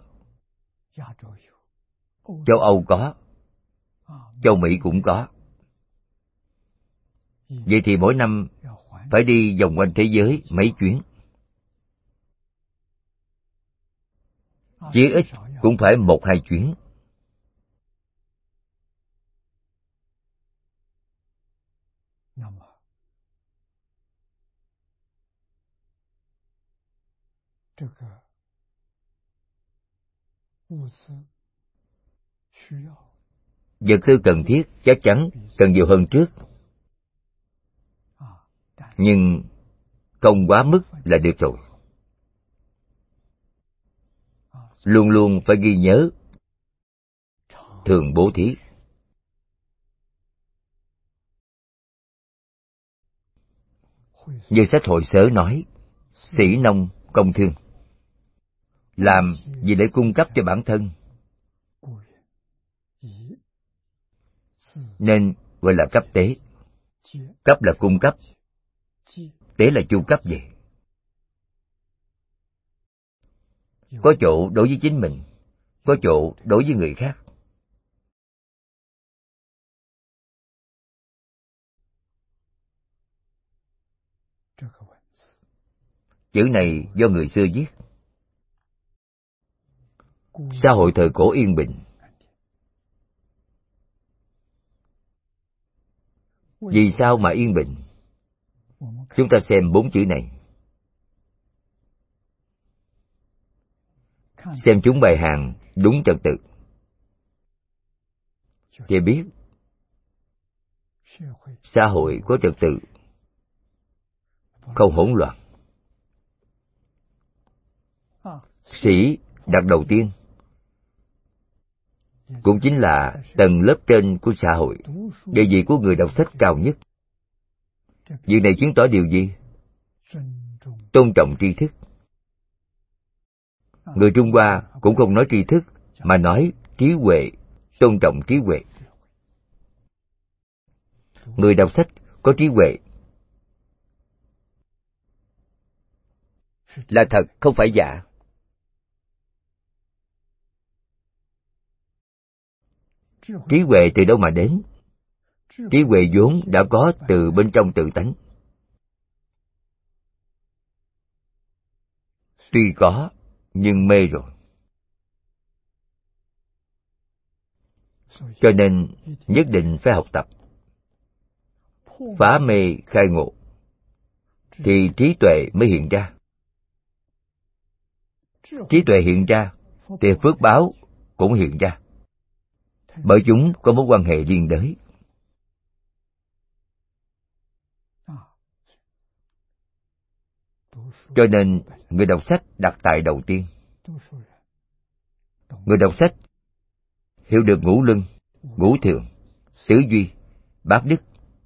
châu Âu có, châu Mỹ cũng có, vậy thì mỗi năm phải đi vòng quanh thế giới mấy chuyến. Chí ít cũng phải một hai chuyến. Vật tư cần thiết chắc chắn cần nhiều hơn trước, nhưng không quá mức là được rồi. Luôn luôn phải ghi nhớ thường bố thí. Như sách Hội Sớ nói, sĩ nông công thương, làm gì để cung cấp cho bản thân, nên gọi là cấp tế. Cấp là cung cấp, tế là chu cấp về. Có chỗ đối với chính mình, có chỗ đối với người khác. Chữ này do người xưa viết. Xã hội thời cổ yên bình. Vì sao mà yên bình? Chúng ta xem bốn chữ này. Xem chúng bày hàng đúng trật tự, thì biết xã hội có trật tự, không hỗn loạn. Sĩ đặt đầu tiên cũng chính là tầng lớp trên của xã hội, địa vị của người đọc sách cao nhất. Việc này chứng tỏ điều gì? Tôn trọng tri thức. Người Trung Hoa cũng không nói tri thức, mà nói trí huệ, tôn trọng trí huệ. Người đọc sách có trí huệ là thật, không phải giả. Trí huệ từ đâu mà đến? Trí huệ vốn đã có từ bên trong tự tánh. Tuy có, nhưng mê rồi. Cho nên nhất định phải học tập, phá mê khai ngộ, thì trí tuệ mới hiện ra. Trí tuệ hiện ra, thì phước báo cũng hiện ra, bởi chúng có mối quan hệ liên đới. Cho nên người đọc sách đặt tại đầu tiên. Người đọc sách hiểu được ngũ luân, ngũ thường, tứ duy, bát đức.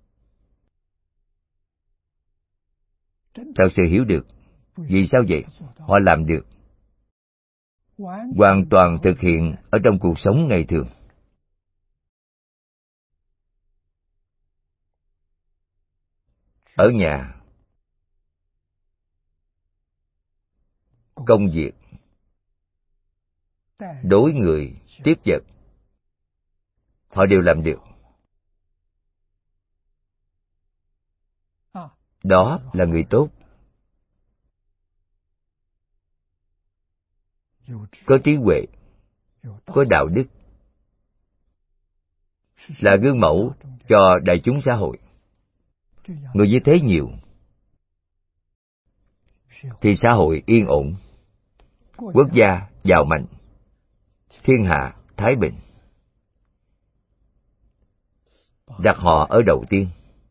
Thật sự hiểu được. Vì sao vậy? Họ làm được, hoàn toàn thực hiện ở trong cuộc sống ngày thường. Ở nhà, công việc, đối người, tiếp vật, họ đều làm được. Đó là người tốt. Có trí huệ, có đạo đức, là gương mẫu cho đại chúng xã hội. Người như thế nhiều, thì xã hội yên ổn, quốc gia giàu mạnh, thiên hạ thái bình. Đặt họ ở đầu tiên.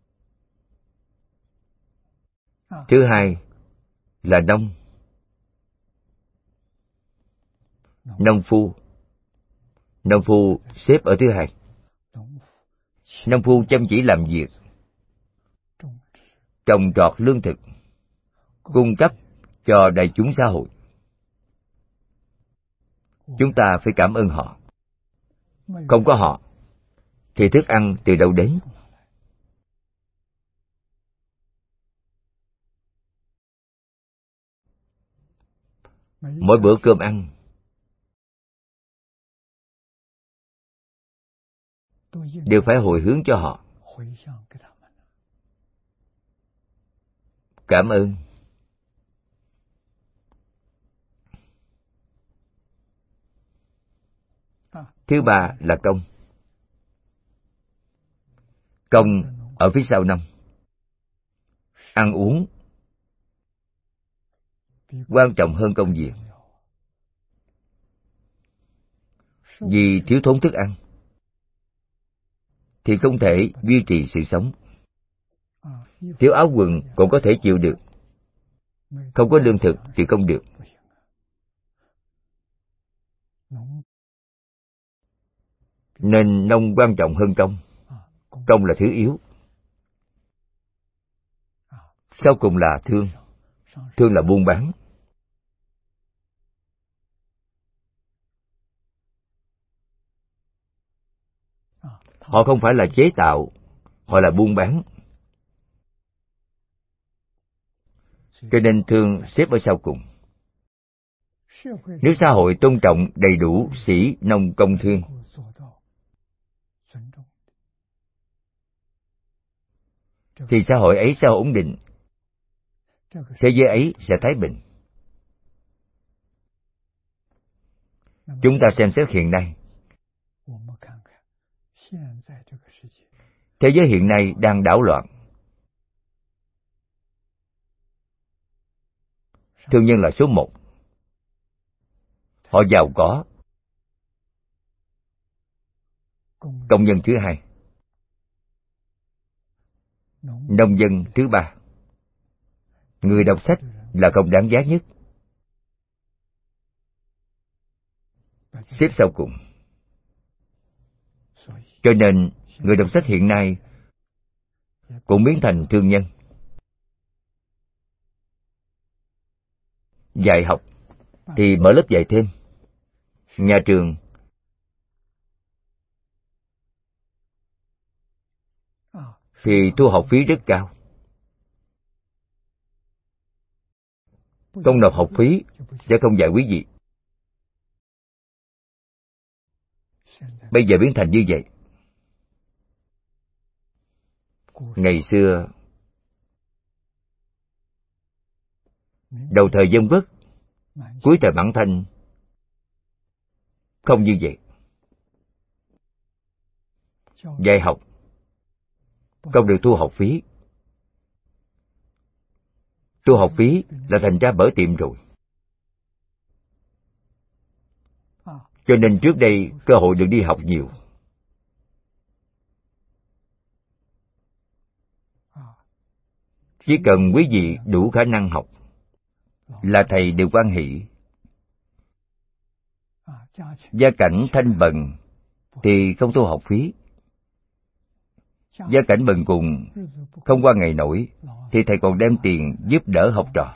Thứ hai là nông. Nông phu. Nông phu xếp ở thứ hai. Nông phu chăm chỉ làm việc, trồng trọt lương thực, cung cấp cho đại chúng xã hội. chúng ta phải cảm ơn họ. Không có họ, thì thức ăn từ đâu đến? Mỗi bữa cơm ăn đều phải hồi hướng cho họ. Cảm ơn. Thứ ba là công. Công ở phía sau năm. Ăn uống quan trọng hơn công việc. Vì thiếu thốn thức ăn thì không thể duy trì sự sống. Thiếu áo quần cũng có thể chịu được, không có lương thực thì không được. Nên nông quan trọng hơn công. Công là thứ yếu. Sau cùng là thương. Thương là buôn bán. Họ không phải là chế tạo, họ là buôn bán. Cho nên thương xếp ở sau cùng. Nếu xã hội tôn trọng đầy đủ sĩ, nông, công, thương, thì xã hội ấy sẽ ổn định. Thế giới ấy sẽ thái bình. Chúng ta xem xét hiện nay. Thế giới hiện nay đang đảo loạn. Thương nhân là số một. Họ giàu có. Công nhân thứ hai. Nông dân thứ ba. Người đọc sách là không đáng giá nhất. Xếp sau cùng. Cho nên, người đọc sách hiện nay cũng biến thành thương nhân. Dạy học thì mở lớp dạy thêm. Nhà trường thì thu học phí rất cao. Không nộp học phí sẽ không dạy quý vị. Bây giờ biến thành như vậy. Ngày xưa, đầu thời Dân Quốc, cuối thời Mãn Thanh, không như vậy. Dạy học không được thu học phí. Thu học phí là thành ra mở tiệm rồi. Cho nên trước đây cơ hội được đi học nhiều. Chỉ cần quý vị đủ khả năng học, là thầy đều hoan hỷ. Gia cảnh thanh bần thì không thu học phí. Gia cảnh bần cùng, không qua ngày nổi, thì thầy còn đem tiền giúp đỡ học trò.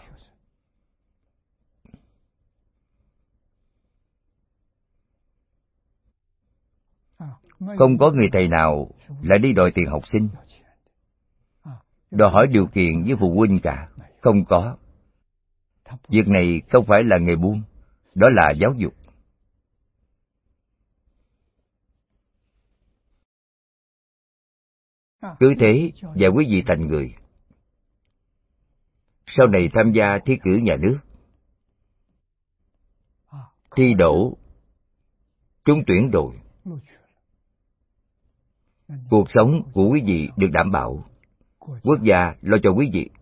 Không có người thầy nào lại đi đòi tiền học sinh, đòi hỏi điều kiện với phụ huynh cả. Không có. Việc này không phải là nghề buôn, đó là giáo dục. Cứ thế dạy quý vị thành người. Sau này tham gia thi cử nhà nước, thi đỗ, trúng tuyển rồi, cuộc sống của quý vị được đảm bảo. Quốc gia lo cho quý vị.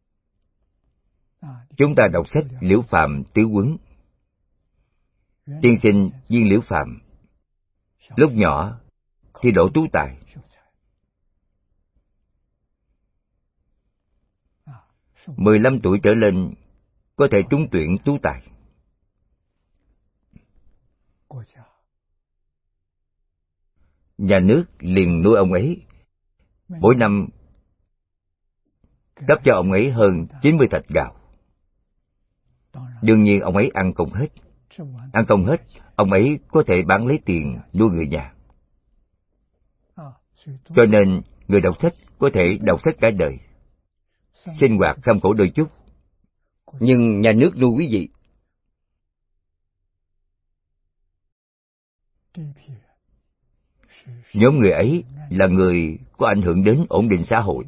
Chúng ta đọc sách Liễu Phạm Tứ Quấn. Tiên sinh Viên Liễu Phạm lúc nhỏ thi đỗ tú tài. mười lăm tuổi trở lên có thể trúng tuyển tú tài. Nhà nước liền nuôi ông ấy, mỗi năm cấp cho ông ấy hơn chín mươi thạch gạo. Đương nhiên ông ấy ăn không hết, ăn không hết, ông ấy có thể bán lấy tiền nuôi người nhà. Cho nên người đọc sách có thể đọc sách cả đời, sinh hoạt kham khổ đôi chút, nhưng nhà nước nuôi quý vị. Nhóm người ấy là người có ảnh hưởng đến ổn định xã hội.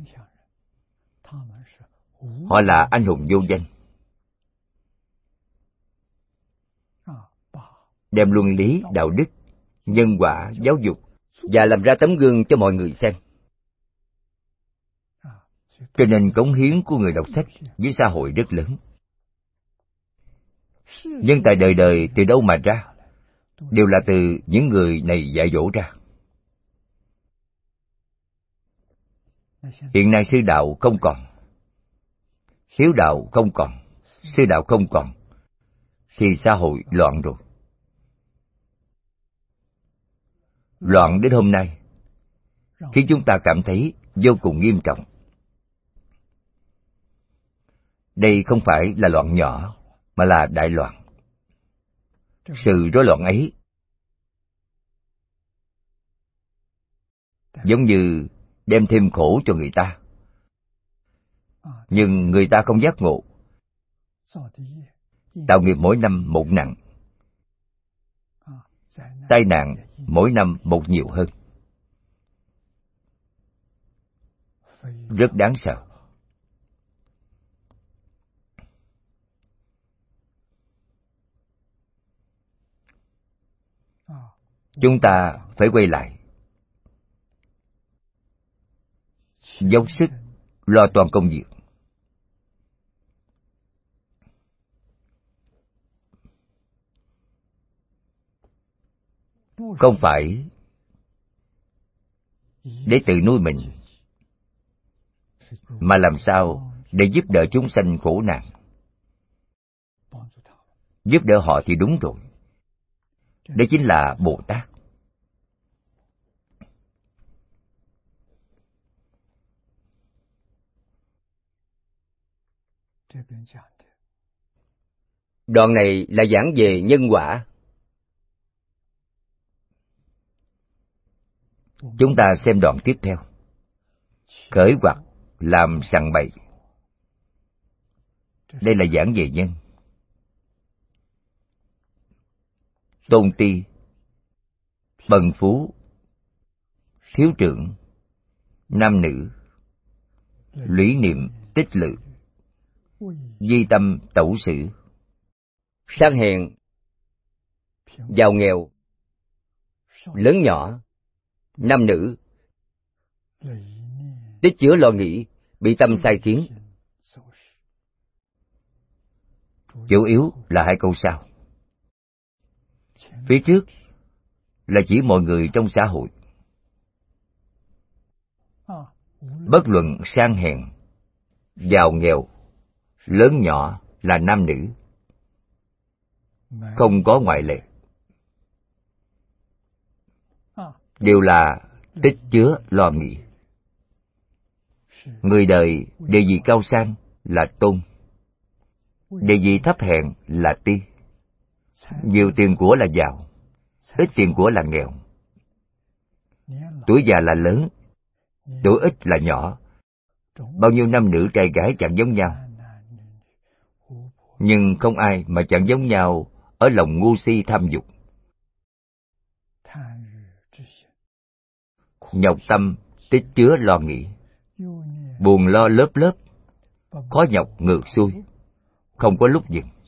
Họ là anh hùng vô danh, đem luân lý, đạo đức, nhân quả, giáo dục và làm ra tấm gương cho mọi người xem. Cho nên cống hiến của người đọc sách với xã hội rất lớn. Nhân tài đời đời từ đâu mà ra? Đều là từ những người này dạy dỗ ra. Hiện nay sư đạo không còn, hiếu đạo không còn, sư đạo không còn, thì xã hội loạn rồi. Loạn đến hôm nay khiến chúng ta cảm thấy vô cùng nghiêm trọng. Đây không phải là loạn nhỏ, mà là đại loạn. Sự rối loạn ấy giống như đem thêm khổ cho người ta, nhưng người ta không giác ngộ. Tạo nghiệp mỗi năm một nặng, tai nạn mỗi năm một nhiều hơn. Rất đáng sợ. Chúng ta phải quay lại, dốc sức lo toan công việc. Không phải để tự nuôi mình, mà làm sao để giúp đỡ chúng sanh khổ nạn. Giúp đỡ họ thì đúng rồi. Đây chính là Bồ Tát. Đoạn này là giảng về nhân quả. Chúng ta xem đoạn tiếp theo. Khởi hoặc làm sằng bậy. Đây là giảng về nhân. Tôn ti, bần phú, thiếu trưởng, nam nữ, lũy niệm tích lự, di tâm tẩu sự, sang hèn, giàu nghèo, lớn nhỏ, nam nữ, tích chứa lo nghĩ, bị tâm sai khiến. Chủ yếu là hai câu sau. Phía trước là chỉ mọi người trong xã hội. Bất luận sang hèn, giàu nghèo, lớn nhỏ là nam nữ, không có ngoại lệ. Đều là tích chứa lo nghĩ. Người đời địa vị cao sang là tôn, địa vị thấp hèn là ti, nhiều tiền của là giàu, ít tiền của là nghèo, tuổi già là lớn, tuổi ít là nhỏ. Bao nhiêu nam nữ trai gái chẳng giống nhau, nhưng không ai mà chẳng giống nhau ở lòng ngu si tham dục. Nhọc tâm tích chứa lo nghĩ, buồn lo lớp lớp, khó nhọc ngược xuôi, không có lúc dừng.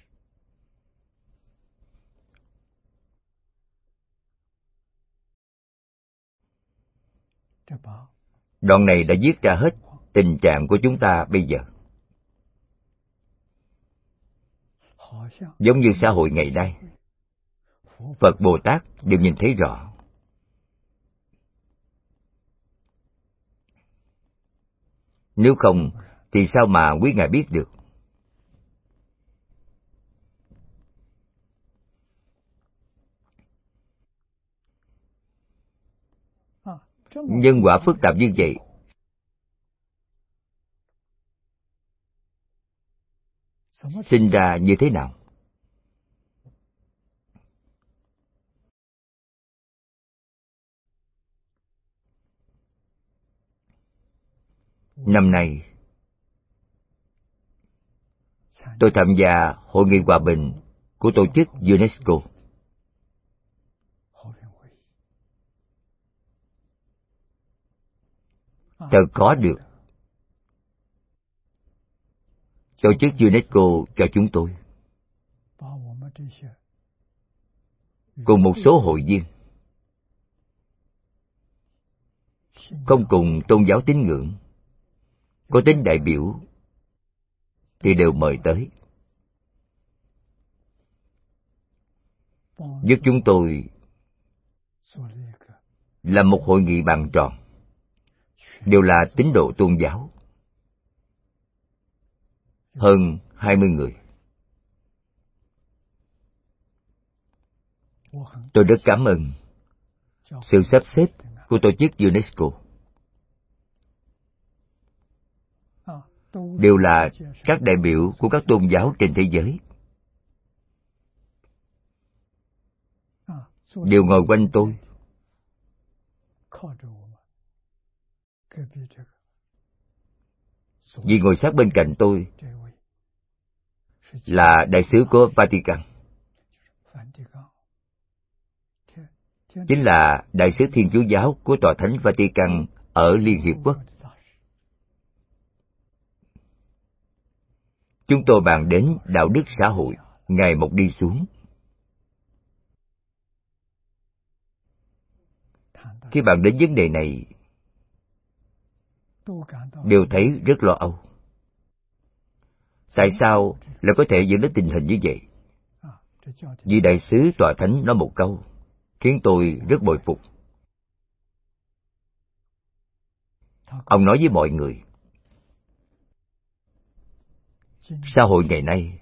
Đoạn này đã viết ra hết tình trạng của chúng ta bây giờ. Giống như xã hội ngày nay, Phật Bồ Tát đều nhìn thấy rõ. Nếu không thì sao mà quý ngài biết được? Nhân quả phức tạp như vậy, sinh ra như thế nào? Năm nay, tôi tham gia Hội nghị Hòa bình của tổ chức UNESCO. Thật có được tổ chức UNESCO cho chúng tôi cùng một số hội viên không cùng tôn giáo tín ngưỡng, có tính đại biểu thì đều mời tới, giúp chúng tôi làm một hội nghị bàn tròn, đều là tín đồ tôn giáo, hơn hai mươi người. Tôi rất cảm ơn sự sắp xếp của tổ chức UNESCO. Đều là các đại biểu của các tôn giáo trên thế giới, đều ngồi quanh tôi. Vì ngồi sát bên cạnh tôi là đại sứ của Vatican, chính là đại sứ Thiên Chúa giáo của Tòa Thánh Vatican ở Liên Hiệp Quốc. Chúng tôi bàn đến đạo đức xã hội ngày một đi xuống. Khi bàn đến vấn đề này, đều thấy rất lo âu. Tại sao lại có thể dẫn đến tình hình như vậy? Vì đại sứ Tòa Thánh nói một câu khiến tôi rất bội phục. Ông nói với mọi người, xã hội ngày nay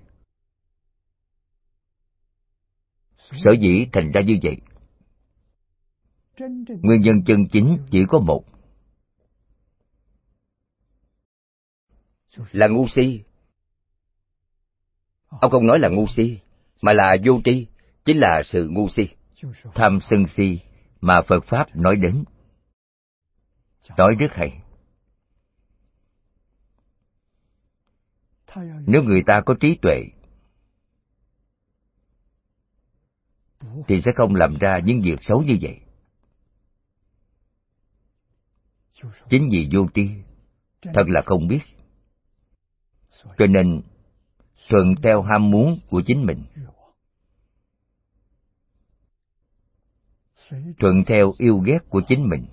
sở dĩ thành ra như vậy, nguyên nhân chân chính chỉ có một, là ngu si. Ông không nói là ngu si, mà là vô tri, chính là sự ngu si, tham sân si mà Phật Pháp nói đến. Nói rất hay. Nếu người ta có trí tuệ thì sẽ không làm ra những việc xấu như vậy. Chính vì vô tri, thật là không biết, cho nên thuận theo ham muốn của chính mình, thuận theo yêu ghét của chính mình.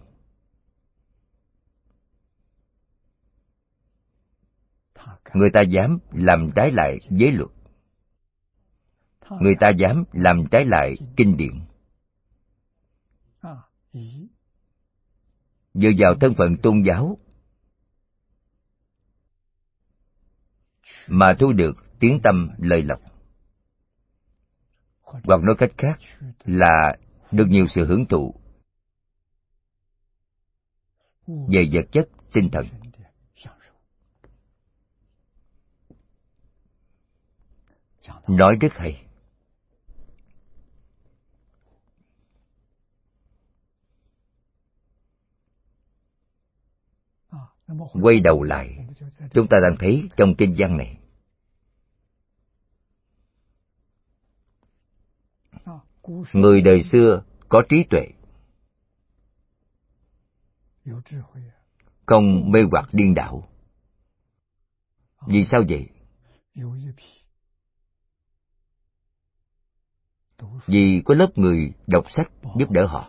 Người ta dám làm trái lại giới luật, người ta dám làm trái lại kinh điển, dựa vào thân phận tôn giáo mà thu được tiếng tăm lợi lộc, hoặc nói cách khác là được nhiều sự hưởng thụ về vật chất tinh thần. Nói rất hay. Quay đầu lại, chúng ta đang thấy trong kinh văn này, người đời xưa có trí tuệ, không mê hoặc điên đảo. Vì sao vậy? Vì có lớp người đọc sách giúp đỡ họ.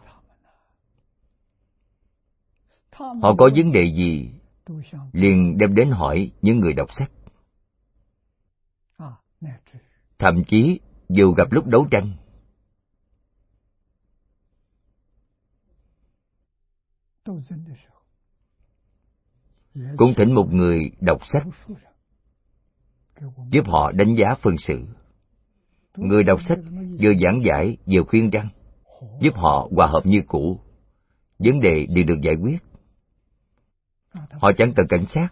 Họ có vấn đề gì liền đem đến hỏi những người đọc sách. Thậm chí dù gặp lúc đấu tranh, cũng thỉnh một người đọc sách giúp họ đánh giá phân xử. Người đọc sách vừa giảng giải vừa khuyên răn, giúp họ hòa hợp như cũ, vấn đề đều được giải quyết. Họ chẳng cần cảnh sát,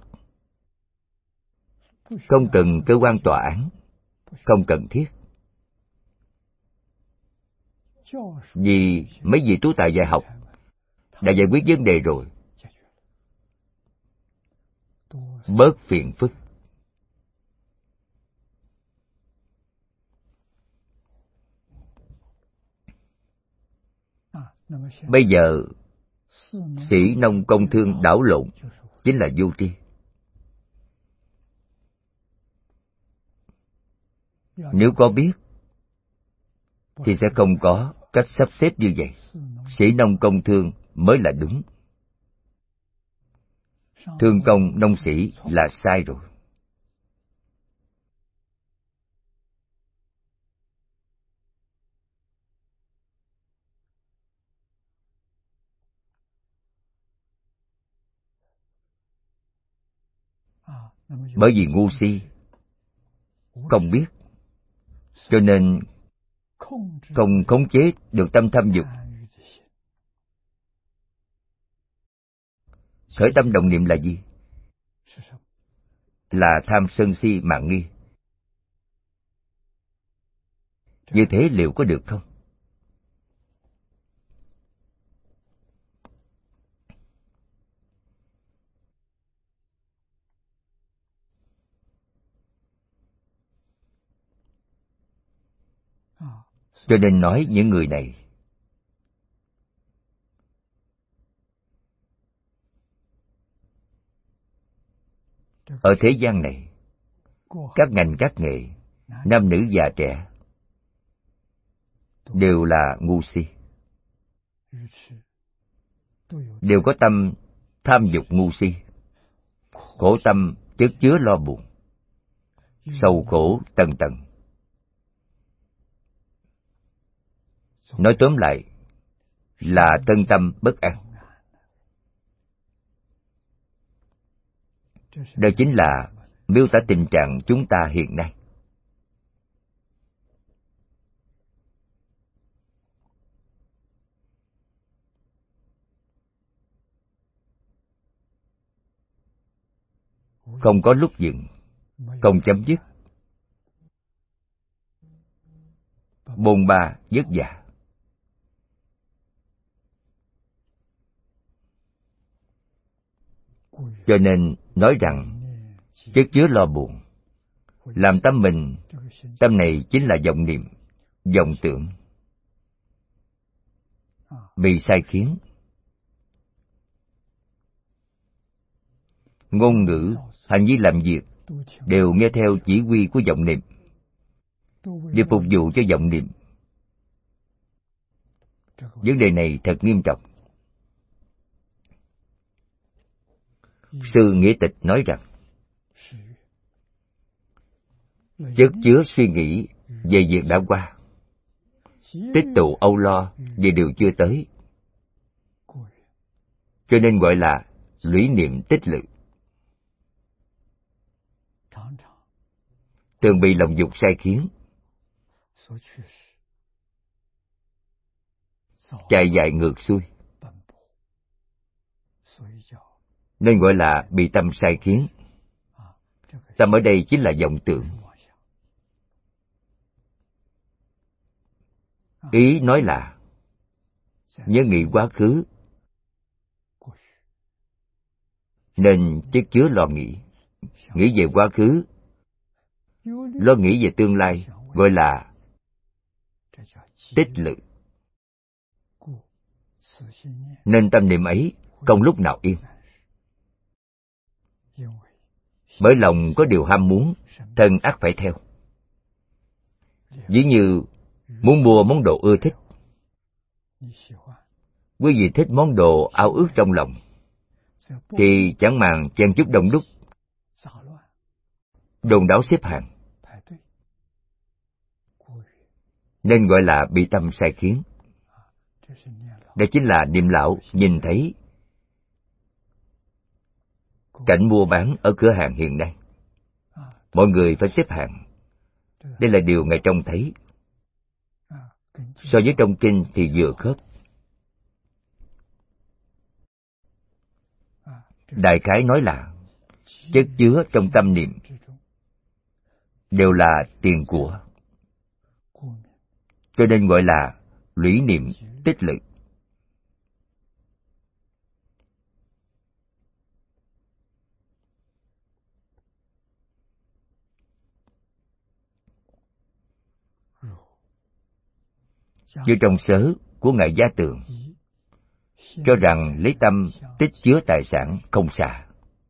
không cần cơ quan tòa án, không cần thiết. Vì mấy vị tú tài dạy học đã giải quyết vấn đề rồi. bớt phiền phức. Bây giờ sĩ nông công thương đảo lộn chính là vô tri. Nếu có biết thì sẽ không có cách sắp xếp như vậy. Sĩ nông công thương mới là đúng. Thương công nông sĩ là sai rồi. Bởi vì ngu si, không biết, cho nên không khống chế được tâm tham dục. Khởi tâm động niệm là gì? Là tham sân si mạn nghi. Như thế liệu có được không? Cho nên nói những người này ở thế gian này, các ngành các nghề, nam nữ già trẻ, đều là ngu si, đều có tâm tham dục ngu si, khổ tâm chất chứa lo buồn, sầu khổ tầng tầng. Nói tóm lại là thân tâm bất an. Đây chính là miêu tả tình trạng chúng ta hiện nay. Không có lúc dừng, không chấm dứt, bôn ba vất vả. Cho nên nói rằng chất chứa lo buồn, làm tâm mình, tâm này chính là vọng niệm, vọng tưởng, bị sai khiến. Ngôn ngữ, hành vi làm việc đều nghe theo chỉ huy của vọng niệm, để phục vụ cho vọng niệm. Vấn đề này thật nghiêm trọng. Sư Nghĩa Tịch nói rằng chất chứa suy nghĩ về việc đã qua, tích tụ âu lo về điều chưa tới, cho nên gọi là lũy niệm tích lự. Thường bị lòng dục sai khiến, chạy dài ngược xuôi, nên gọi là bị tâm sai khiến. Tâm ở đây chính là vọng tưởng. Ý nói là nhớ nghĩ quá khứ, nên chất chứa lo nghĩ. Nghĩ về quá khứ, lo nghĩ về tương lai, gọi là tích lự. Nên tâm niệm ấy không lúc nào yên. Bởi lòng có điều ham muốn, thân ắt phải theo. Ví như muốn mua món đồ ưa thích, quý vị thích món đồ ao ước trong lòng, thì chẳng màng chen chúc đông đúc, đồn đáo xếp hàng, nên gọi là bị tâm sai khiến. Đây chính là niệm lão nhìn thấy cảnh mua bán ở cửa hàng hiện nay. Mọi người phải xếp hàng. Đây là điều Ngài trông thấy. So với trong kinh thì vừa khớp. Đại khái nói là chất chứa trong tâm niệm đều là tiền của, cho nên gọi là lũy niệm tích lự. như trong sớ của Ngài Gia Tường, cho rằng lấy tâm tích chứa tài sản không xả.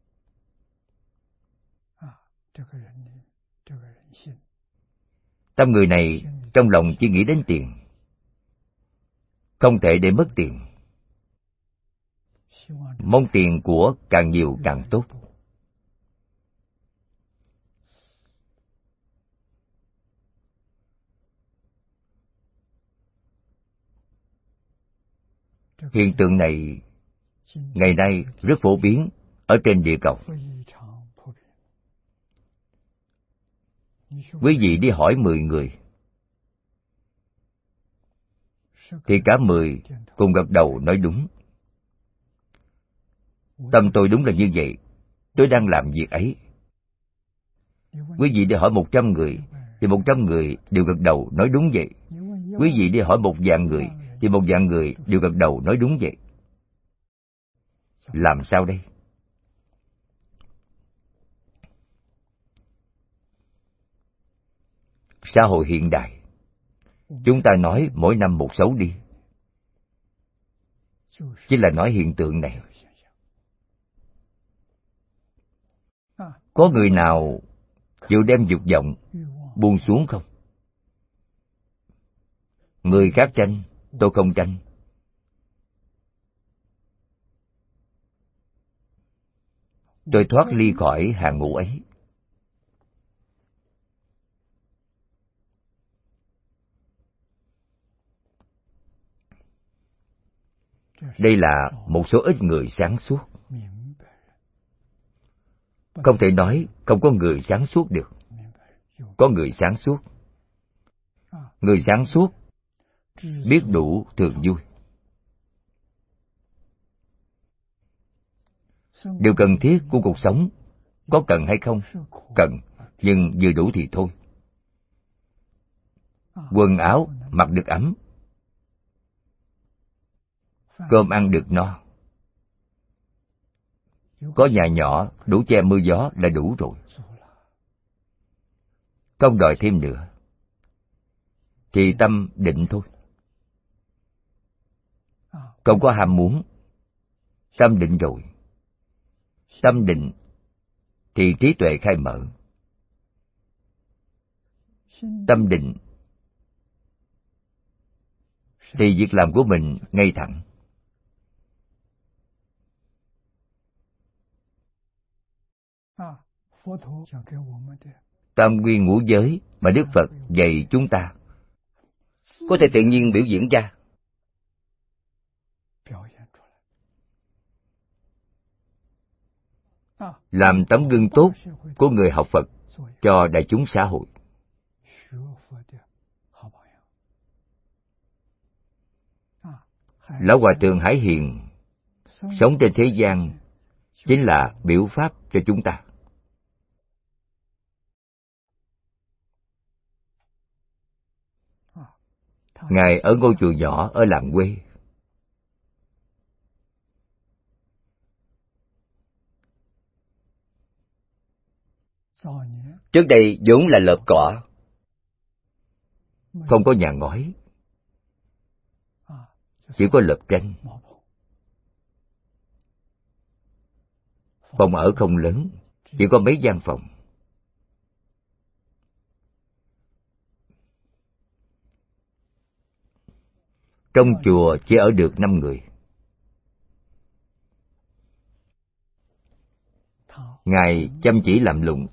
Tâm người này trong lòng chỉ nghĩ đến tiền, không thể để mất tiền. Mong tiền của càng nhiều càng tốt. Hiện tượng này ngày nay rất phổ biến ở trên địa cầu. Quý vị đi hỏi mười người, thì cả mười cùng gật đầu nói đúng. Tâm tôi đúng là như vậy, tôi đang làm việc ấy. Quý vị đi hỏi một trăm người, thì một trăm người đều gật đầu nói đúng vậy. Quý vị đi hỏi một vạn người, thì một vạn người đều gật đầu nói đúng vậy. Làm sao đây? Xã hội hiện đại, chúng ta nói mỗi năm một xấu đi, chỉ là nói hiện tượng này. Có người nào chịu đem dục vọng buông xuống không? Người khác tranh, tôi không tranh. Tôi thoát ly khỏi hàng ngũ ấy. Đây là một số ít người sáng suốt. Không thể nói không có người sáng suốt được. Có người sáng suốt. Người sáng suốt biết đủ thường vui. Điều cần thiết của cuộc sống có cần hay không? Cần, nhưng vừa đủ thì thôi. Quần áo mặc được ấm, cơm ăn được no, có nhà nhỏ đủ che mưa gió là đủ rồi. Không đòi thêm nữa, thì tâm định thôi. Không có ham muốn, tâm định rồi. Tâm định thì trí tuệ khai mở. Tâm định thì việc làm của mình ngay thẳng. Tam quy ngũ giới mà Đức Phật dạy chúng ta có thể tự nhiên biểu diễn ra. Làm tấm gương tốt của người học Phật cho đại chúng xã hội. Lão Hòa Thượng Hải Hiền sống trên thế gian chính là biểu pháp cho chúng ta. Ngài ở ngôi chùa nhỏ ở làng quê. Trước đây vốn là lợp cỏ, không có nhà ngói, chỉ có lợp tranh. Phòng ở không lớn, chỉ có mấy gian phòng. Trong chùa chỉ ở được năm người. Ngài chăm chỉ làm lụng,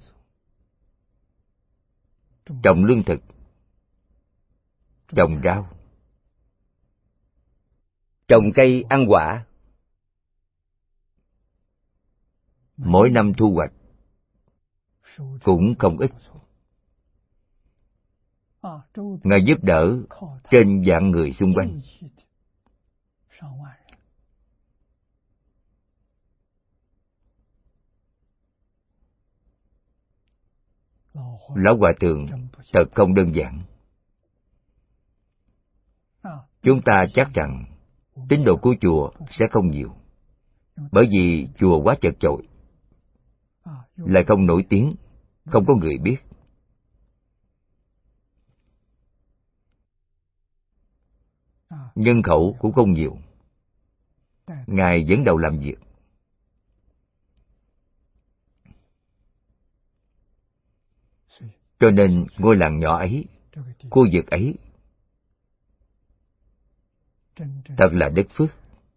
trồng lương thực, trồng rau, trồng cây ăn quả. Mỗi năm thu hoạch cũng không ít. Ngài giúp đỡ trên vạn người xung quanh. Lão Hòa Thượng thật không đơn giản. Chúng ta chắc rằng tín đồ của chùa sẽ không nhiều, bởi vì chùa quá chật chội, lại không nổi tiếng, không có người biết. nhân khẩu cũng không nhiều. Ngài dẫn đầu làm việc. Cho nên ngôi làng nhỏ ấy, khu vực ấy, thật là đất phước.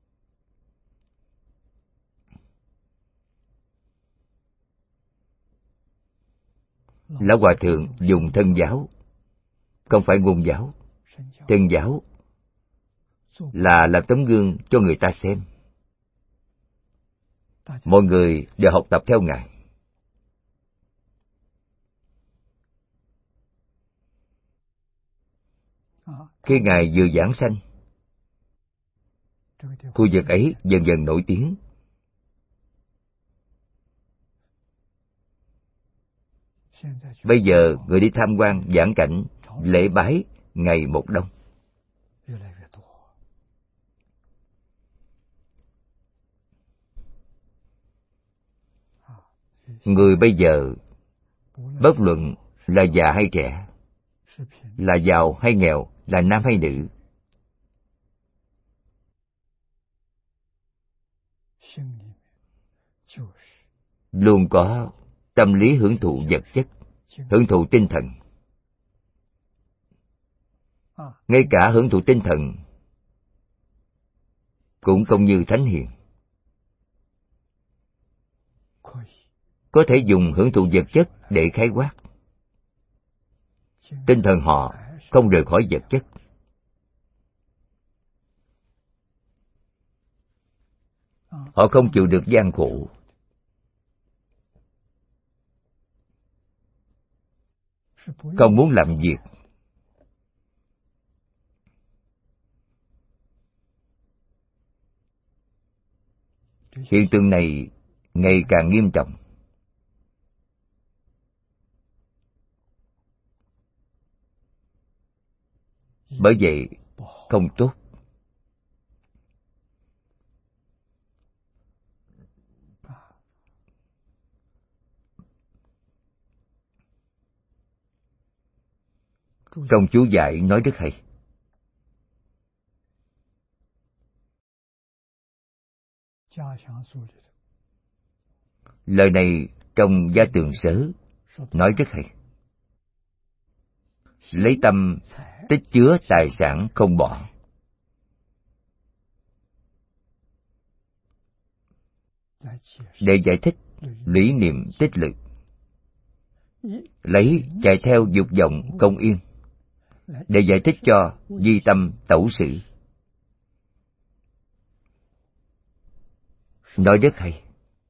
Lão Hòa Thượng dùng thân giáo, không phải ngôn giáo. Thân giáo là làm tấm gương cho người ta xem. Mọi người đều học tập theo Ngài. Khi Ngài vừa giảng sanh, khu vực ấy dần dần nổi tiếng. Bây giờ người đi tham quan giảng cảnh, lễ bái ngày một đông. Người bây giờ, bất luận là già hay trẻ, là giàu hay nghèo, là nam hay nữ, luôn có tâm lý hưởng thụ vật chất, hưởng thụ tinh thần. Ngay cả hưởng thụ tinh thần cũng không như thánh hiền. Có thể dùng hưởng thụ vật chất để khái quát. Tinh thần họ không rời khỏi vật chất. Họ không chịu được gian khổ. Không muốn làm việc. Hiện tượng này ngày càng nghiêm trọng. Bởi vậy, không tốt. Trong chú giải nói rất hay. Lời này trong Gia Tường Sớ nói rất hay. Lấy tâm tích chứa tài sản không bỏ. Để giải thích lũy niệm tích lực. Lấy chạy theo dục vọng công yên để giải thích cho di tâm tẩu sự. Nói rất hay.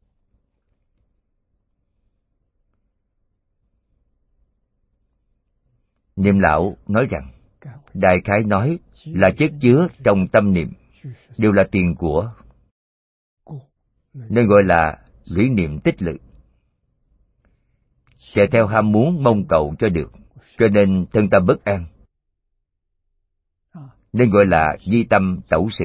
Niệm lão nói rằng, đại khái nói là chất chứa trong tâm niệm đều là tiền của, nên gọi là lũy niệm tích lực. Chạy theo ham muốn mong cầu cho được, cho nên thân tâm bất an, nên gọi là di tâm tẩu sự.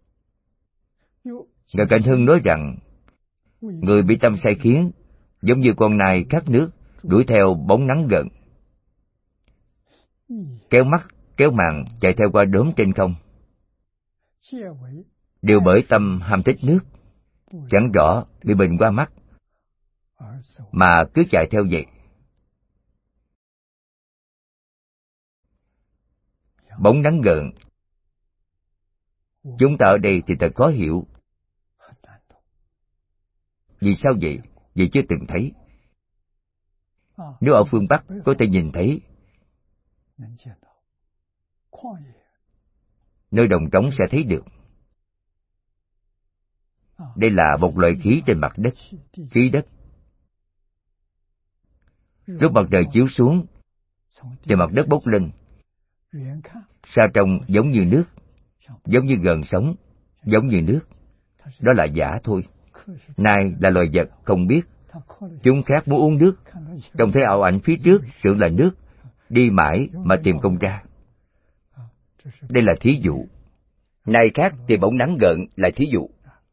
Ngài Cảnh Hưng nói rằng, người bị tâm sai khiến giống như con nai khát nước đuổi theo bóng nắng gần, kéo mắt kéo màng chạy theo qua đốm trên không, đều bởi tâm ham thích nước, chẳng rõ bị bệnh qua mắt mà cứ chạy theo vậy. Bóng nắng gần, chúng ta ở đây thì thật khó hiểu. Vì sao vậy? Vì chưa từng thấy. Nếu ở phương Bắc có thể nhìn thấy, nơi đồng trống sẽ thấy được. Đây là một loại khí trên mặt đất, khí đất. Lúc mặt trời chiếu xuống, thì mặt đất bốc lên. Xa trông giống như nước, giống như gần sống, giống như nước. Đó là giả thôi. Nai là loài vật không biết. Chúng khác muốn uống nước, trông thấy ảo ảnh phía trước tưởng là nước, đi mãi mà tìm không ra. Đây là thí dụ. Nai khác thì bóng nắng gợn là thí dụ.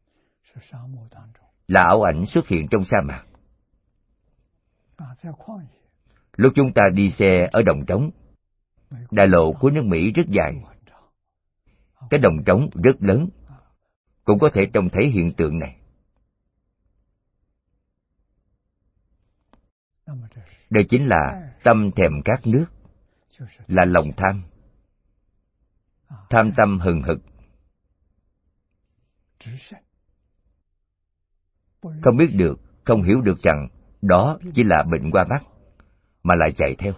Là ảo ảnh xuất hiện trong sa mạc. Lúc chúng ta đi xe ở đồng trống, đại lộ của nước Mỹ rất dài. cái đồng trống rất lớn, cũng có thể trông thấy hiện tượng này. Đây chính là tâm thèm khát nước, là lòng tham. Tham tâm hừng hực, không biết được, không hiểu được rằng đó chỉ là bệnh qua mắt, mà lại chạy theo.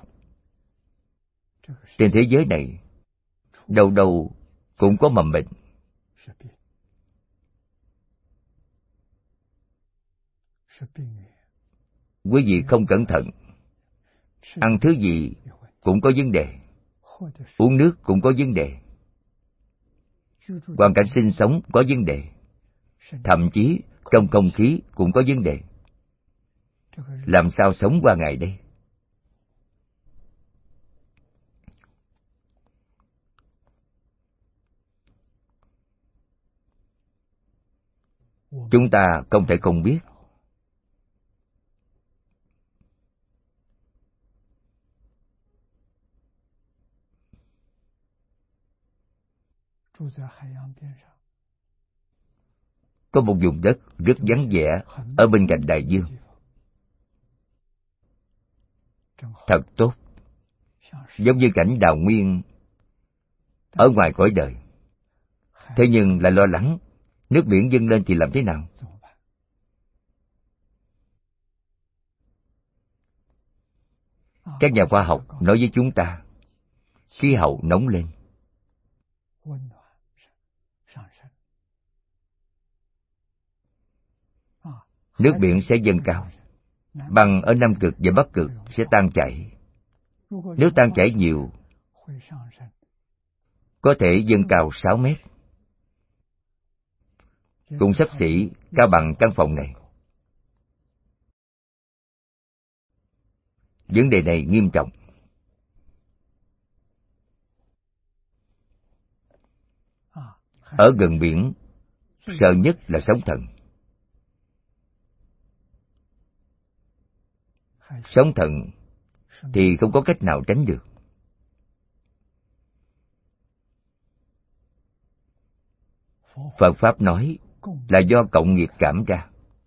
Trên thế giới này, đâu đâu cũng có mầm bệnh. Quý vị không cẩn thận, ăn thứ gì cũng có vấn đề, uống nước cũng có vấn đề, hoàn cảnh sinh sống có vấn đề, thậm chí trong không khí cũng có vấn đề. Làm sao sống qua ngày đây? Chúng ta không thể không biết. Có một vùng đất rất vắng vẻ ở bên cạnh đại dương. Thật tốt, giống như cảnh đào nguyên ở ngoài cõi đời. Thế nhưng lại lo lắng, nước biển dâng lên thì làm thế nào? Các nhà khoa học nói với chúng ta, khí hậu nóng lên. Nước biển sẽ dâng cao. Băng ở Nam Cực và Bắc Cực sẽ tan chảy. Nếu tan chảy nhiều, có thể dâng cao sáu mét, cũng xấp xỉ cao bằng căn phòng này. Vấn đề này nghiêm trọng. Ở gần biển, sợ nhất là sóng thần. Sóng thần thì không có cách nào tránh được. Phật Pháp nói là do cộng nghiệp cảm ra.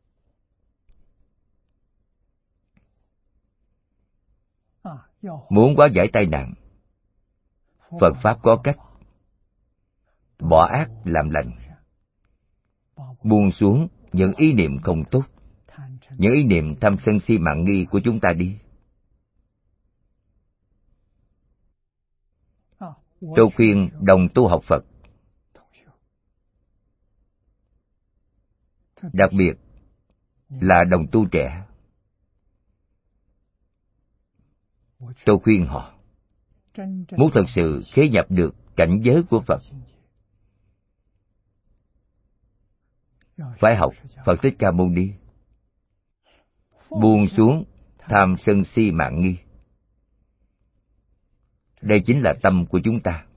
Muốn hóa giải tai nạn, Phật Pháp có cách. Bỏ ác làm lành, buông xuống những ý niệm không tốt, những ý niệm tham sân si mạn nghi của chúng ta đi. Tôi khuyên đồng tu học Phật, đặc biệt là đồng tu trẻ, tôi khuyên họ muốn thật sự khế nhập được cảnh giới của Phật, phải học Phật Thích Ca Mâu Ni, buông xuống tham sân si mạn nghi. Đây chính là tâm của chúng ta.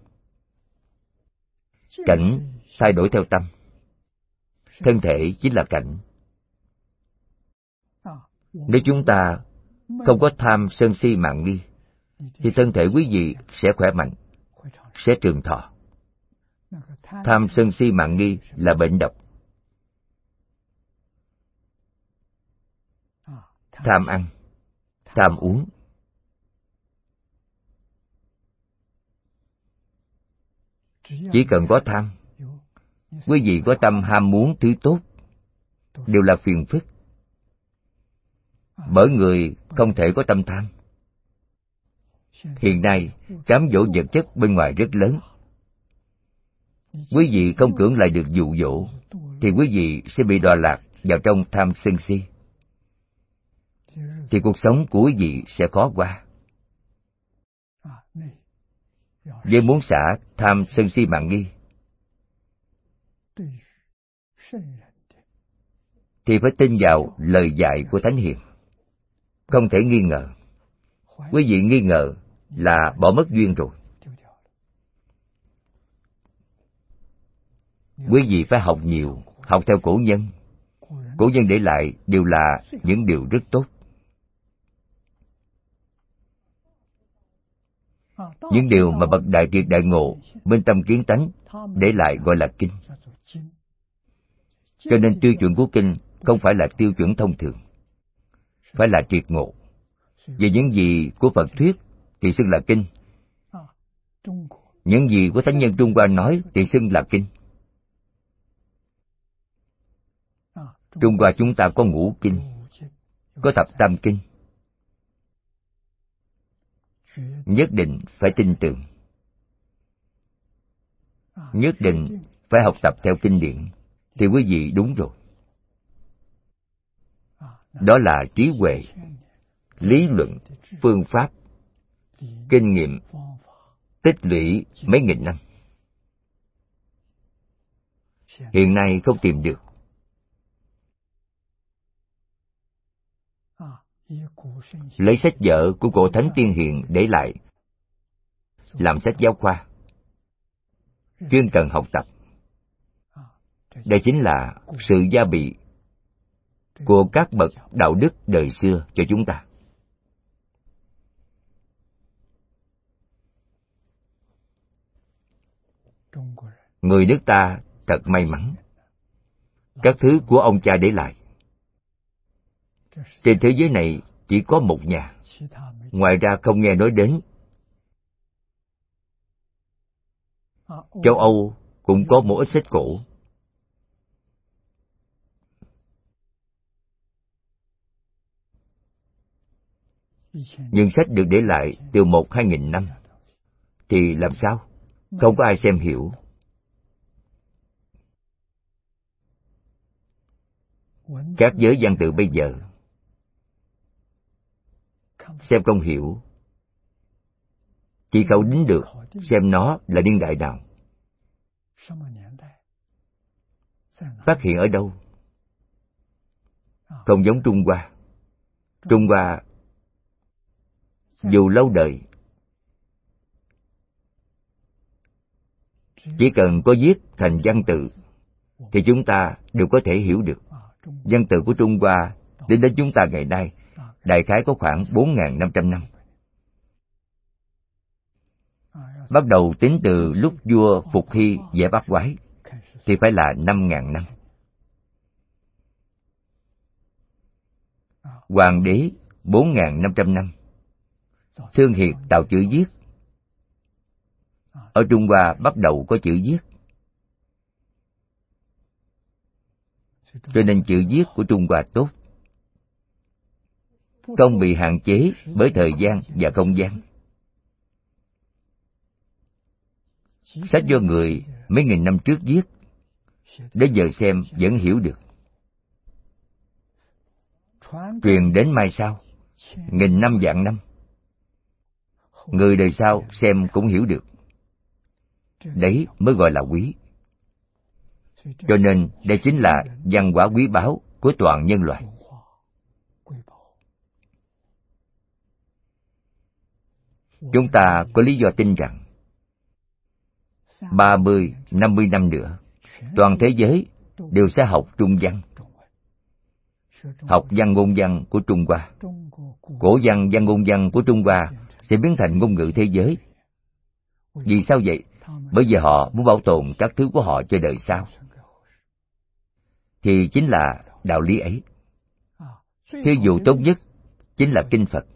Cảnh thay đổi theo tâm. Thân thể chính là cảnh. Nếu chúng ta không có tham sân si mạn nghi, thì thân thể quý vị sẽ khỏe mạnh, sẽ trường thọ. Tham sân si mạn nghi là bệnh độc. Tham ăn, tham uống, chỉ cần có tham, quý vị có tâm ham muốn thứ tốt, đều là phiền phức. Bởi người không thể có tâm tham. Hiện nay, cám dỗ vật chất bên ngoài rất lớn. Quý vị không cưỡng lại được dụ dỗ, thì quý vị sẽ bị đọa lạc vào trong tham sân si. Thì cuộc sống của quý vị sẽ khó qua. Với muốn xả tham sân si mạn nghi, thì phải tin vào lời dạy của Thánh Hiền. Không thể nghi ngờ. Quý vị nghi ngờ là bỏ mất duyên rồi. Quý vị phải học nhiều, học theo cổ nhân. Cổ nhân để lại đều là những điều rất tốt. Những điều mà bậc đại triệt đại ngộ, minh tâm kiến tánh để lại gọi là kinh. Cho nên tiêu chuẩn của kinh không phải là tiêu chuẩn thông thường, phải là triệt ngộ. Về những gì của Phật thuyết thì xưng là kinh. Những gì của thánh nhân Trung Hoa nói thì xưng là kinh. Trung Hoa chúng ta có ngũ kinh, có thập tam kinh. Nhất định phải tin tưởng, nhất định phải học tập theo kinh điển, thì quý vị đúng rồi. Đó là trí huệ, lý luận, phương pháp, kinh nghiệm, tích lũy mấy nghìn năm. Hiện nay không tìm được. Lấy sách vở của cổ thánh tiên hiền để lại làm sách giáo khoa, chuyên cần học tập. Đây chính là sự gia bị của các bậc đạo đức đời xưa cho chúng ta. Người nước ta thật may mắn. Các thứ của ông cha để lại, trên thế giới này chỉ có một nhà, ngoài ra không nghe nói đến. Châu Âu cũng có một ít sách cổ. Nhưng sách được để lại từ một hai nghìn năm, thì làm sao? Không có ai xem hiểu. Các giới văn tự bây giờ xem không hiểu, chỉ khẩu đính được xem nó là niên đại nào, phát hiện ở đâu. Không giống Trung Hoa. Trung Hoa dù lâu đời, chỉ cần có viết thành văn tự thì chúng ta đều có thể hiểu được. Văn tự của Trung Hoa đến đến chúng ta ngày nay đại khái có khoảng bốn nghìn năm trăm năm. Bắt đầu tính từ lúc vua Phục Hy vẽ bát quái thì phải là năm nghìn năm. Hoàng đế bốn nghìn năm trăm năm. Thương Hiệt tạo chữ viết. Ở Trung Hoa bắt đầu có chữ viết. Cho nên chữ viết của Trung Hoa tốt, không bị hạn chế bởi thời gian và không gian. Sách do người mấy nghìn năm trước viết, đến giờ xem vẫn hiểu được. Truyền đến mai sau, nghìn năm vạn năm, người đời sau xem cũng hiểu được. Đấy mới gọi là quý. Cho nên đây chính là văn hóa quý báu của toàn nhân loại. Chúng ta có lý do tin rằng ba mươi, năm mươi năm nữa, toàn thế giới đều sẽ học Trung văn, học văn ngôn văn của Trung Hoa. Cổ văn văn ngôn văn của Trung Hoa sẽ biến thành ngôn ngữ thế giới. Vì sao vậy? Bởi vì họ muốn bảo tồn các thứ của họ cho đời sau. Thì chính là đạo lý ấy. Thí dụ tốt nhất chính là kinh Phật.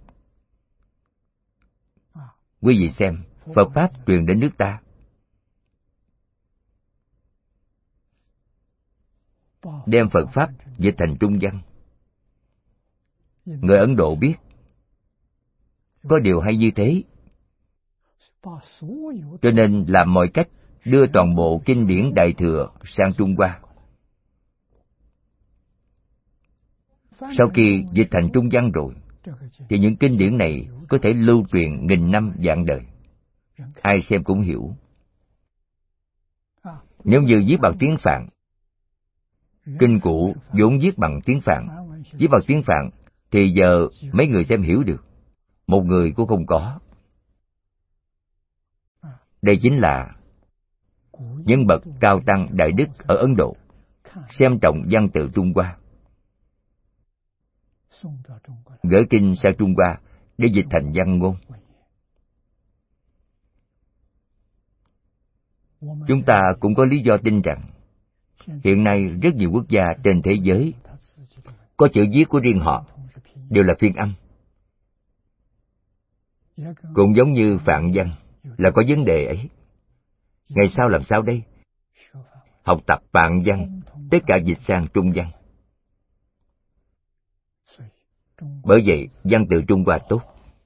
Quý vị xem, Phật Pháp truyền đến nước ta. Đem Phật Pháp dịch thành Trung văn. Người Ấn Độ biết. Có điều hay như thế. Cho nên làm mọi cách đưa toàn bộ kinh điển Đại Thừa sang Trung Hoa. Sau khi dịch thành Trung văn rồi, thì những kinh điển này có thể lưu truyền nghìn năm vạn đời. Ai xem cũng hiểu. Nếu như viết bằng tiếng Phạn, kinh cũ vốn viết bằng tiếng Phạn, viết bằng tiếng Phạn thì giờ mấy người xem hiểu được, một người cũng không có. Đây chính là những bậc cao tăng đại đức ở Ấn Độ xem trọng văn tự Trung Hoa, gửi kinh sang Trung Hoa để dịch thành văn ngôn. Chúng ta cũng có lý do tin rằng hiện nay rất nhiều quốc gia trên thế giới có chữ viết của riêng họ, đều là phiên âm. Cũng giống như Phạn văn là có vấn đề ấy. Ngày sau làm sao đây? Học tập Phạn văn, tất cả dịch sang Trung văn. Bởi vậy, văn tự Trung Hoa tốt.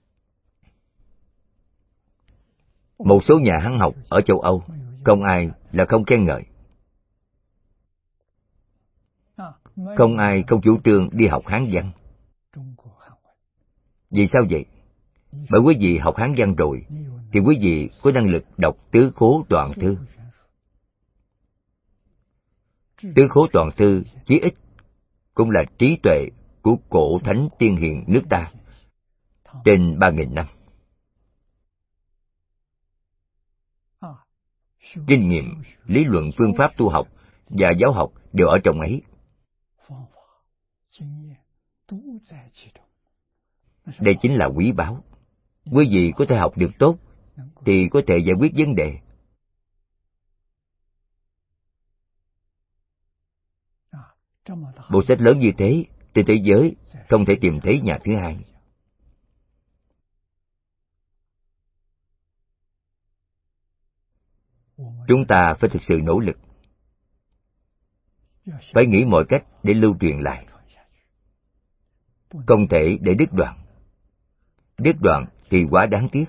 Một số nhà Hán học ở châu Âu, không ai là không khen ngợi. Không ai không chủ trương đi học Hán văn. Vì sao vậy? Bởi quý vị học Hán văn rồi, thì quý vị có năng lực đọc tứ khố toàn thư. Tứ khố toàn thư chí ít cũng là trí tuệ của cổ thánh tiên hiền nước ta trên ba nghìn năm. Kinh nghiệm, lý luận, phương pháp tu học và giáo học đều ở trong ấy. Đây chính là quý báu. Quý vị có thể học được tốt thì có thể giải quyết vấn đề. Bộ sách lớn như thế trên thế giới không thể tìm thấy nhà thứ hai. Chúng ta phải thực sự nỗ lực, phải nghĩ mọi cách để lưu truyền lại, không thể để đứt đoạn. Đứt đoạn thì quá đáng tiếc.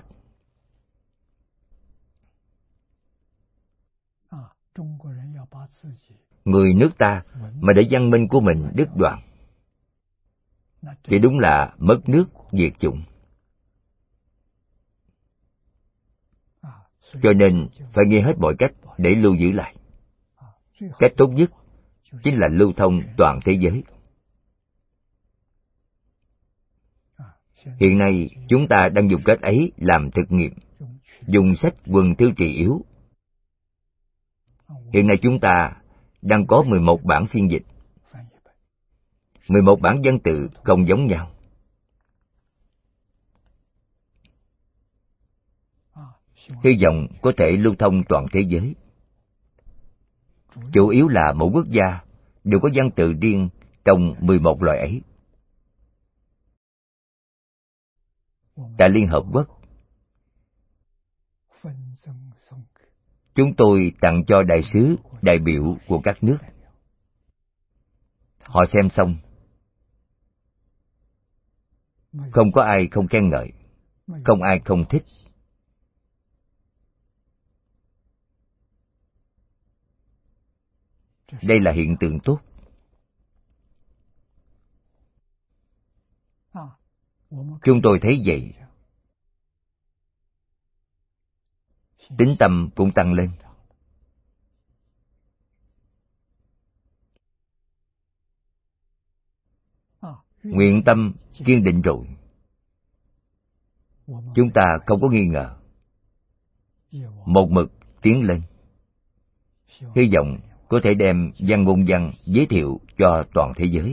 Người nước ta mà để văn minh của mình đứt đoạn thì đúng là mất nước diệt chủng. Cho nên phải nghĩ hết mọi cách để lưu giữ lại. Cách tốt nhất chính là lưu thông toàn thế giới. Hiện nay chúng ta đang dùng cách ấy làm thực nghiệm, dùng sách Quần Thư Trì Yếu. Hiện nay chúng ta đang có mười một bản phiên dịch, mười một bản văn tự không giống nhau. Hy vọng có thể lưu thông toàn thế giới. Chủ yếu là mỗi quốc gia đều có văn tự riêng trong mười một loại ấy. Tại Liên Hợp Quốc, chúng tôi tặng cho đại sứ, đại biểu của các nước. Họ xem xong, không có ai không khen ngợi, không ai không thích. Đây là hiện tượng tốt. Chúng tôi thấy vậy, tín tâm cũng tăng lên. Nguyện tâm kiên định rồi, chúng ta không có nghi ngờ, một mực tiến lên. Hy vọng có thể đem văn ngôn văn giới thiệu cho toàn thế giới.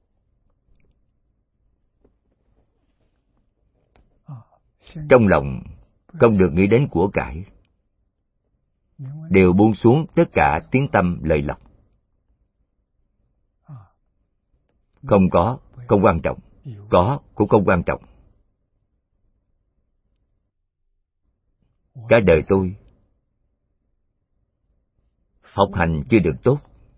Trong lòng không được nghĩ đến của cải, đều buông xuống tất cả tiếng tâm lợi lộc. Không có, không quan trọng. Có, cũng không quan trọng. Cả đời tôi học hành chưa được tốt.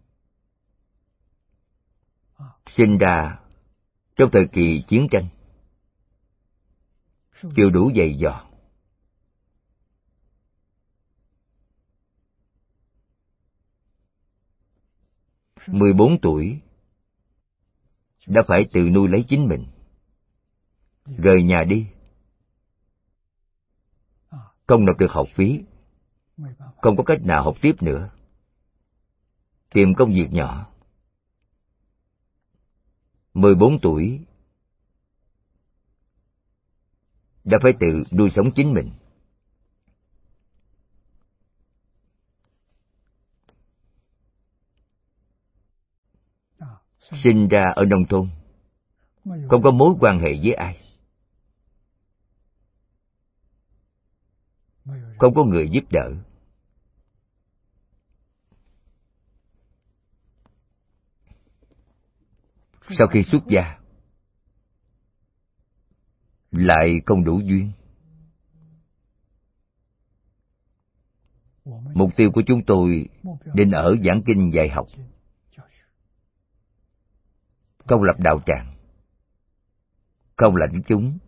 Sinh ra trong thời kỳ chiến tranh, chưa đủ dày dò. mười bốn tuổi đã phải tự nuôi lấy chính mình, rời nhà đi, không nộp được học phí, không có cách nào học tiếp nữa, tìm công việc nhỏ. mười bốn tuổi đã phải tự nuôi sống chính mình. Sinh ra ở nông thôn, không có mối quan hệ với ai, không có người giúp đỡ. sau khi xuất gia lại không đủ duyên. Mục tiêu của chúng tôi định ở giảng kinh dạy học, không lập đạo tràng, không lãnh chúng.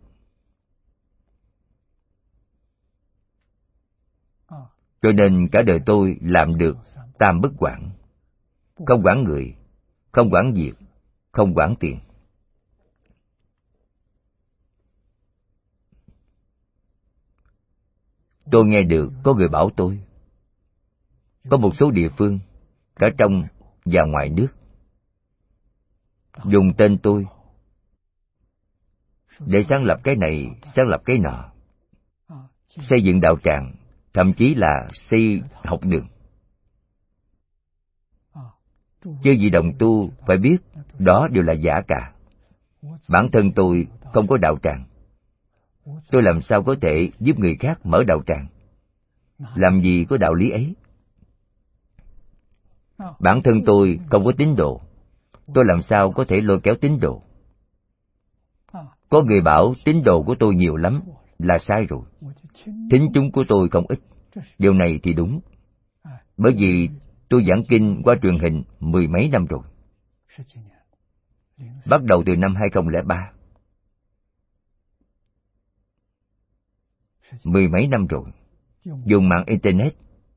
Cho nên cả đời tôi làm được tam bất quản. Không quản người, không quản việc, không quản tiền. Tôi nghe được có người bảo tôi, có một số địa phương, cả trong và ngoài nước, dùng tên tôi để sáng lập cái này, sáng lập cái nọ, xây dựng đạo tràng, thậm chí là xây học đường. Chư vị đồng tu phải biết đó đều là giả cả. Bản thân tôi không có đạo tràng, tôi làm sao có thể giúp người khác mở đạo tràng? Làm gì có đạo lý ấy? Bản thân tôi không có tín đồ, tôi làm sao có thể lôi kéo tín đồ? Có người bảo tín đồ của tôi nhiều lắm, là sai rồi. Thính chúng của tôi không ít. Điều này thì đúng. Bởi vì tôi giảng kinh qua truyền hình mười mấy năm rồi. Bắt đầu từ năm hai không không ba. Mười mấy năm rồi. Dùng mạng Internet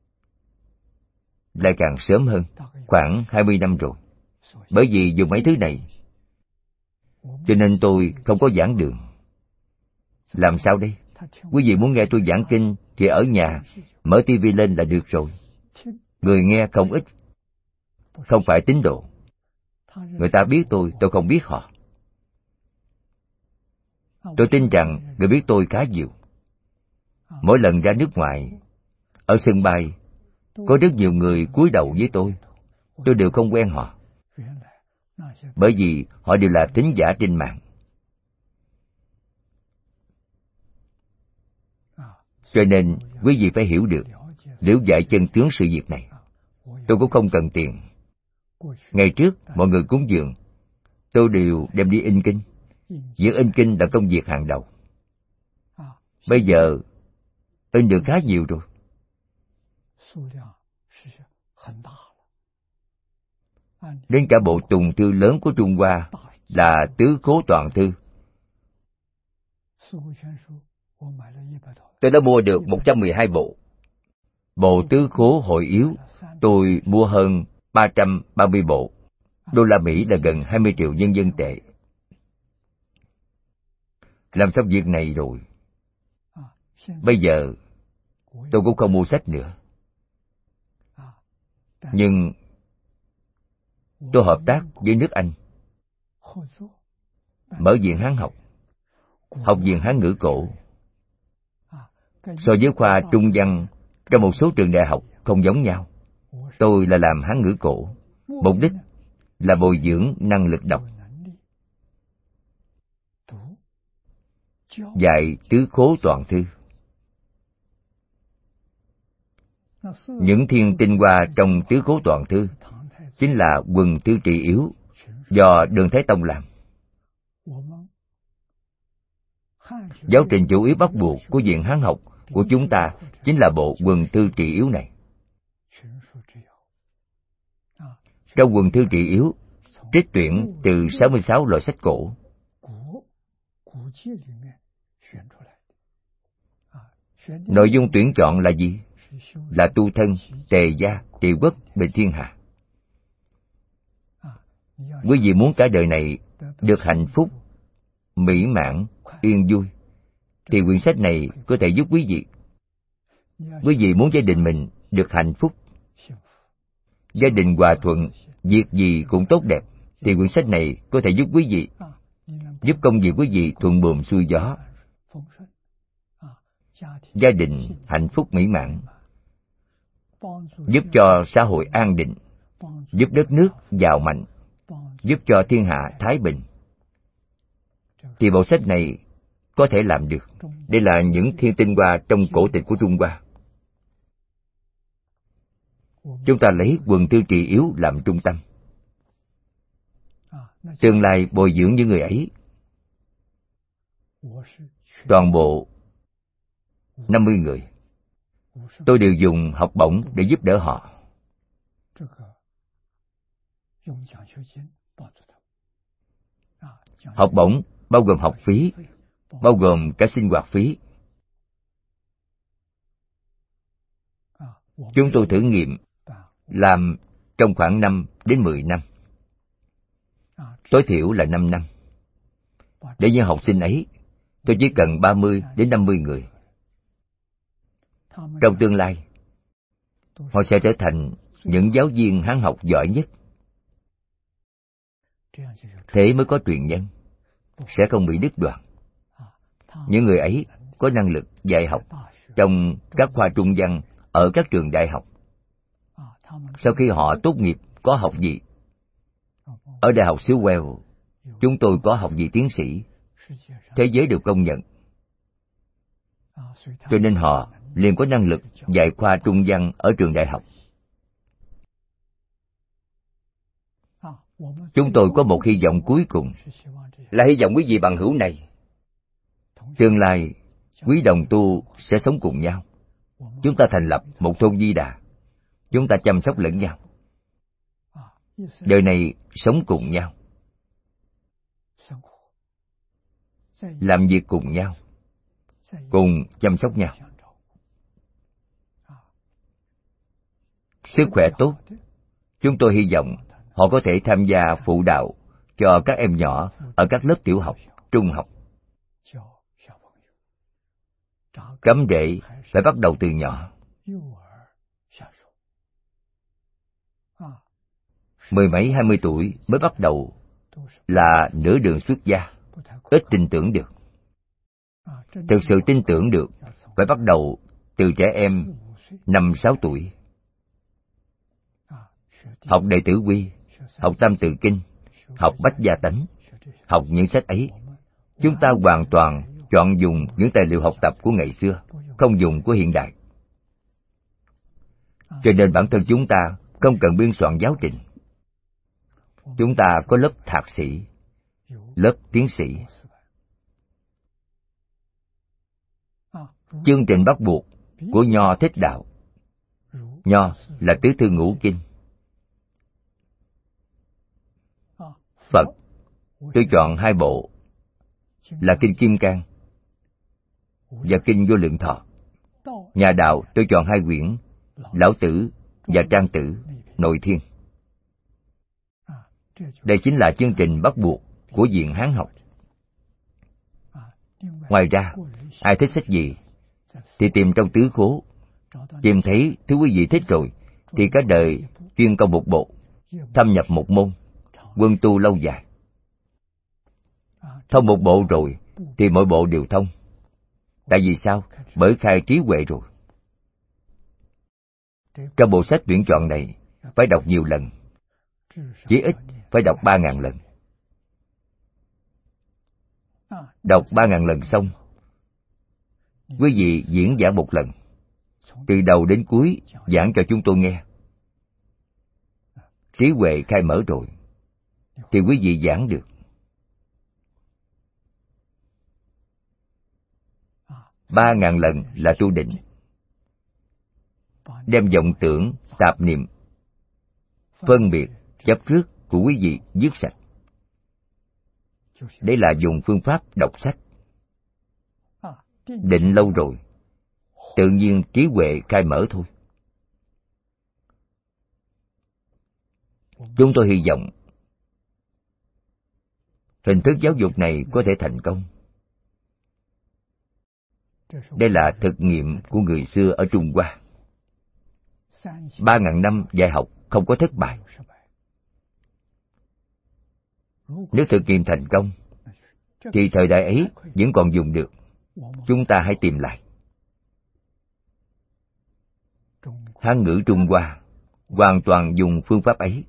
lại càng sớm hơn, khoảng hai mươi năm rồi. Bởi vì dùng mấy thứ này, cho nên tôi không có giảng đường. Làm sao đây? Quý vị muốn nghe tôi giảng kinh thì ở nhà mở tivi lên là được rồi. Người nghe không ít, không phải tín đồ. Người ta biết tôi, tôi không biết họ. Tôi tin rằng người biết tôi khá nhiều. Mỗi lần ra nước ngoài, ở sân bay, có rất nhiều người cúi đầu với tôi. Tôi đều không quen họ, bởi vì họ đều là thính giả trên mạng. Cho nên quý vị phải hiểu được, liễu giải chân tướng sự việc này. Tôi cũng không cần tiền. Ngày trước mọi người cúng dường, tôi đều đem đi in kinh. Việc in kinh là công việc hàng đầu. Bây giờ in được khá nhiều rồi. Đến cả bộ tùng thư lớn của Trung Hoa là Tứ Khố Toàn Thư, tôi đã mua được một trăm mười hai bộ. Bộ Tứ Khố Hội Yếu tôi mua hơn ba trăm ba mươi bộ. Đô la Mỹ là gần hai mươi triệu nhân dân tệ. Làm xong việc này rồi, bây giờ tôi cũng không mua sách nữa. Nhưng tôi hợp tác với nước Anh, mở viện Hán học, học viện Hán ngữ cổ. So với khoa trung văn trong một số trường đại học không giống nhau. Tôi là làm Hán ngữ cổ, mục đích là bồi dưỡng năng lực đọc. Dạy Tứ Khố Toàn Thư. Những thiên tinh hoa trong Tứ Khố Toàn Thư chính là quần thư trị yếu do Đường Thái Tông làm. Giáo trình chủ yếu bắt buộc của viện Hán học của chúng ta chính là bộ quần thư trị yếu này. Trong quần thư trị yếu, trích tuyển từ sáu mươi sáu loại sách cổ. Nội dung tuyển chọn là gì? Là tu thân, tề gia, trị quốc, bình thiên hạ. Quý vị muốn cả đời này được hạnh phúc, mỹ mãn, yên vui, thì quyển sách này có thể giúp quý vị. Quý vị muốn gia đình mình được hạnh phúc, gia đình hòa thuận, việc gì cũng tốt đẹp, thì quyển sách này có thể giúp quý vị, giúp công việc quý vị thuận buồm xuôi gió, gia đình hạnh phúc mỹ mãn, giúp cho xã hội an định, giúp đất nước giàu mạnh, giúp cho thiên hạ thái bình. Thì bộ sách này có thể làm được. Đây là những thiên tinh hoa trong cổ tịch của Trung Hoa. Chúng ta lấy quần thư trị yếu làm trung tâm. tương lai bồi dưỡng những người ấy. Toàn bộ năm mươi người, tôi đều dùng học bổng để giúp đỡ họ. Học bổng bao gồm học phí, bao gồm cả sinh hoạt phí. Chúng tôi thử nghiệm làm trong khoảng năm đến mười năm. Tối thiểu là năm năm. Để những học sinh ấy, tôi chỉ cần ba mươi đến năm mươi người. Trong tương lai, họ sẽ trở thành những giáo viên Hán học giỏi nhất. Thế mới có truyền nhân, sẽ không bị đứt đoạn. Những người ấy có năng lực dạy học trong các khoa trung văn ở các trường đại học. Sau khi họ tốt nghiệp có học vị. Ở Đại học xứ Wales, chúng tôi có học vị tiến sĩ. Thế giới đều công nhận. Cho nên họ liền có năng lực dạy khoa trung văn ở trường đại học. Chúng tôi có một hy vọng cuối cùng, là hy vọng quý vị bằng hữu này tương lai quý đồng tu sẽ sống cùng nhau. Chúng ta thành lập một thôn Di Đà. Chúng ta chăm sóc lẫn nhau. Đời này sống cùng nhau, làm việc cùng nhau, cùng chăm sóc nhau. Sức khỏe tốt, chúng tôi hy vọng họ có thể tham gia phụ đạo cho các em nhỏ ở các lớp tiểu học, trung học. Cắm rễ phải bắt đầu từ nhỏ. Mười mấy hai mươi tuổi mới bắt đầu là nửa đường xuất gia, ít tin tưởng được. Thực sự tin tưởng được phải bắt đầu từ trẻ em năm sáu tuổi. Học Đệ Tử Quy, học Tam Tự Kinh, học Bách Gia Tánh, học những sách ấy. Chúng ta hoàn toàn chọn dùng những tài liệu học tập của ngày xưa, không dùng của hiện đại. Cho nên bản thân chúng ta không cần biên soạn giáo trình. Chúng ta có lớp thạc sĩ, lớp tiến sĩ. Chương trình bắt buộc của Nho Thích Đạo. Nho là tứ thư ngũ kinh. Phật, tôi chọn hai bộ là Kinh Kim Cang và Kinh Vô Lượng Thọ. Nhà Đạo tôi chọn hai quyển Lão Tử và Trang Tử, Nội Thiên. Đây chính là chương trình bắt buộc của Viện Hán học. Ngoài ra, ai thích sách gì thì tìm trong tứ khố. Tìm thấy thứ quý vị thích rồi thì cả đời chuyên công một bộ, thâm nhập một môn, quân tu lâu dài. Thông một bộ rồi thì mỗi bộ đều thông. Tại vì sao? Bởi khai trí huệ rồi. Trong bộ sách tuyển chọn này phải đọc nhiều lần, chỉ ít phải đọc ba ngàn lần. Đọc ba ngàn lần xong, quý vị diễn giảng một lần, từ đầu đến cuối giảng cho chúng tôi nghe. Trí huệ khai mở rồi thì quý vị giảng được. Ba ngàn lần là tu định, đem vọng tưởng, tạp niệm, phân biệt, chấp trước của quý vị dứt sạch. Đấy là dùng phương pháp đọc sách. Định lâu rồi, tự nhiên trí huệ khai mở thôi. Chúng tôi hy vọng hình thức giáo dục này có thể thành công. Đây là thực nghiệm của người xưa ở Trung Hoa. Ba ngàn năm dạy học không có thất bại. Nếu thực nghiệm thành công, thì thời đại ấy vẫn còn dùng được. Chúng ta hãy tìm lại. Hán ngữ Trung Hoa hoàn toàn dùng phương pháp ấy.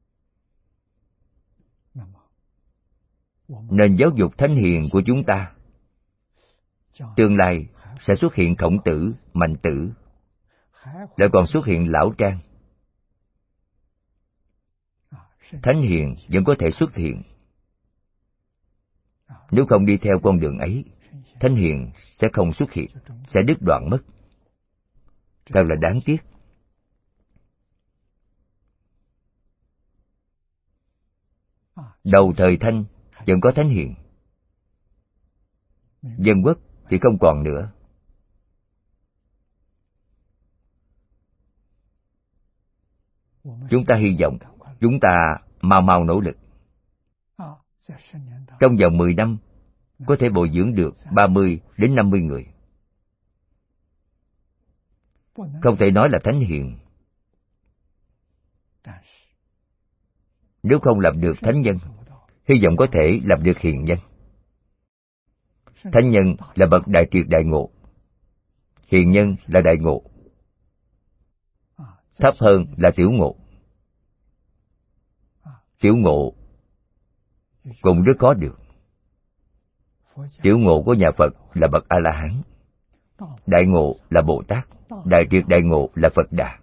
Nền giáo dục thánh hiền của chúng ta tương lai sẽ xuất hiện Khổng Tử, Mạnh Tử, lại còn xuất hiện Lão Trang. Thánh hiền vẫn có thể xuất hiện, Nếu không đi theo con đường ấy, thánh hiền sẽ không xuất hiện, sẽ đứt đoạn mất. Thật là đáng tiếc. Đầu thời Thanh vẫn có thánh hiền, Dân Quốc thì không còn nữa. Chúng ta hy vọng chúng ta mau mau nỗ lực. Trong vòng mười năm có thể bồi dưỡng được ba mươi đến năm mươi người. Không thể nói là thánh hiền. Nếu không làm được thánh nhân, hy vọng có thể làm được hiền nhân. Thánh nhân là bậc đại triệt đại ngộ, hiền nhân là đại ngộ, thấp hơn là tiểu ngộ. Tiểu ngộ cũng rất khó được. Tiểu ngộ của nhà Phật là bậc A-la-hán, đại ngộ là Bồ Tát, đại triệt đại ngộ là Phật Đà.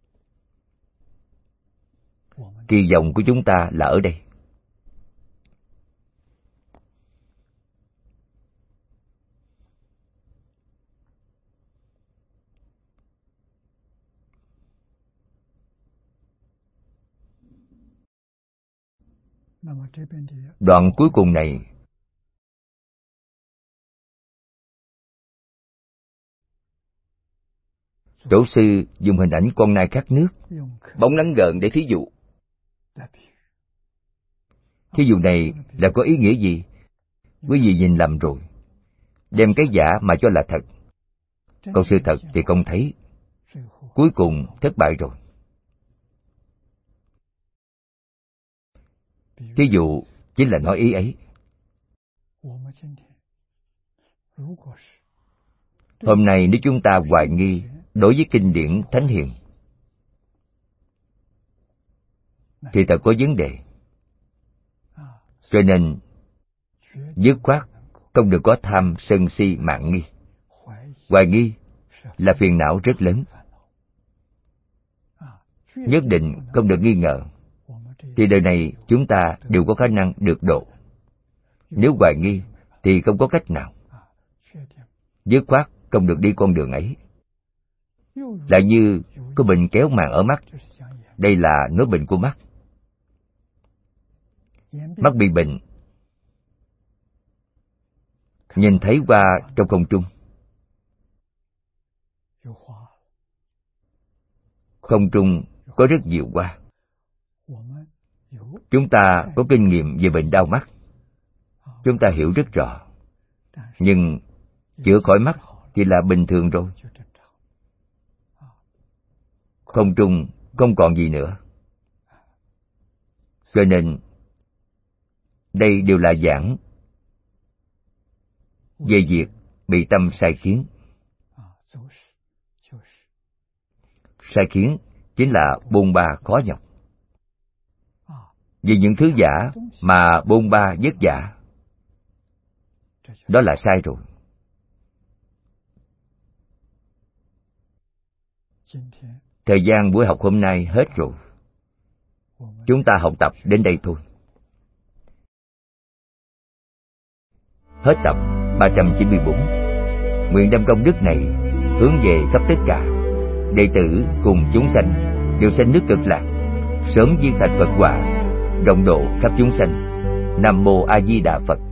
Kỳ vọng của chúng ta là ở đây. Đoạn cuối cùng này Tổ sư dùng hình ảnh con nai khát nước, bóng nắng gợn để thí dụ. Thí dụ này là có ý nghĩa gì? Quý vị nhìn lầm rồi. Đem cái giả mà cho là thật, còn sự thật thì không thấy. Cuối cùng thất bại rồi. Thí dụ chính là nói ý ấy. Hôm nay nếu chúng ta hoài nghi đối với kinh điển thánh hiền thì thật có vấn đề. Cho nên dứt khoát không được có tham sân si mạn nghi. Hoài nghi là phiền não rất lớn. Nhất định không được nghi ngờ, thì đời này chúng ta đều có khả năng được độ. Nếu hoài nghi thì không có cách nào. Dứt khoát không được đi con đường ấy. Lại như có bệnh kéo màng ở mắt. Đây là nói bệnh của mắt. Mắt bị bệnh, nhìn thấy qua trong không trung. Không trung có rất nhiều hoa. Chúng ta có kinh nghiệm về bệnh đau mắt, chúng ta hiểu rất rõ. Nhưng chữa khỏi mắt thì là bình thường rồi. Không trung không còn gì nữa. Cho nên đây đều là giảng về việc bị tâm sai khiến. Sai khiến chính là bôn ba khó nhọc. Vì những thứ giả mà bôn ba vất vả, đó là sai rồi. Thời gian buổi học hôm nay hết rồi. Chúng ta học tập đến đây thôi. Hết tập ba trăm chín mươi bốn. Nguyện đem công đức này hướng về khắp tất cả đệ tử cùng chúng sanh đều sanh nước Cực Lạc, sớm viên thành Phật quả, rộng độ khắp chúng sanh. Nam mô A Di Đà Phật.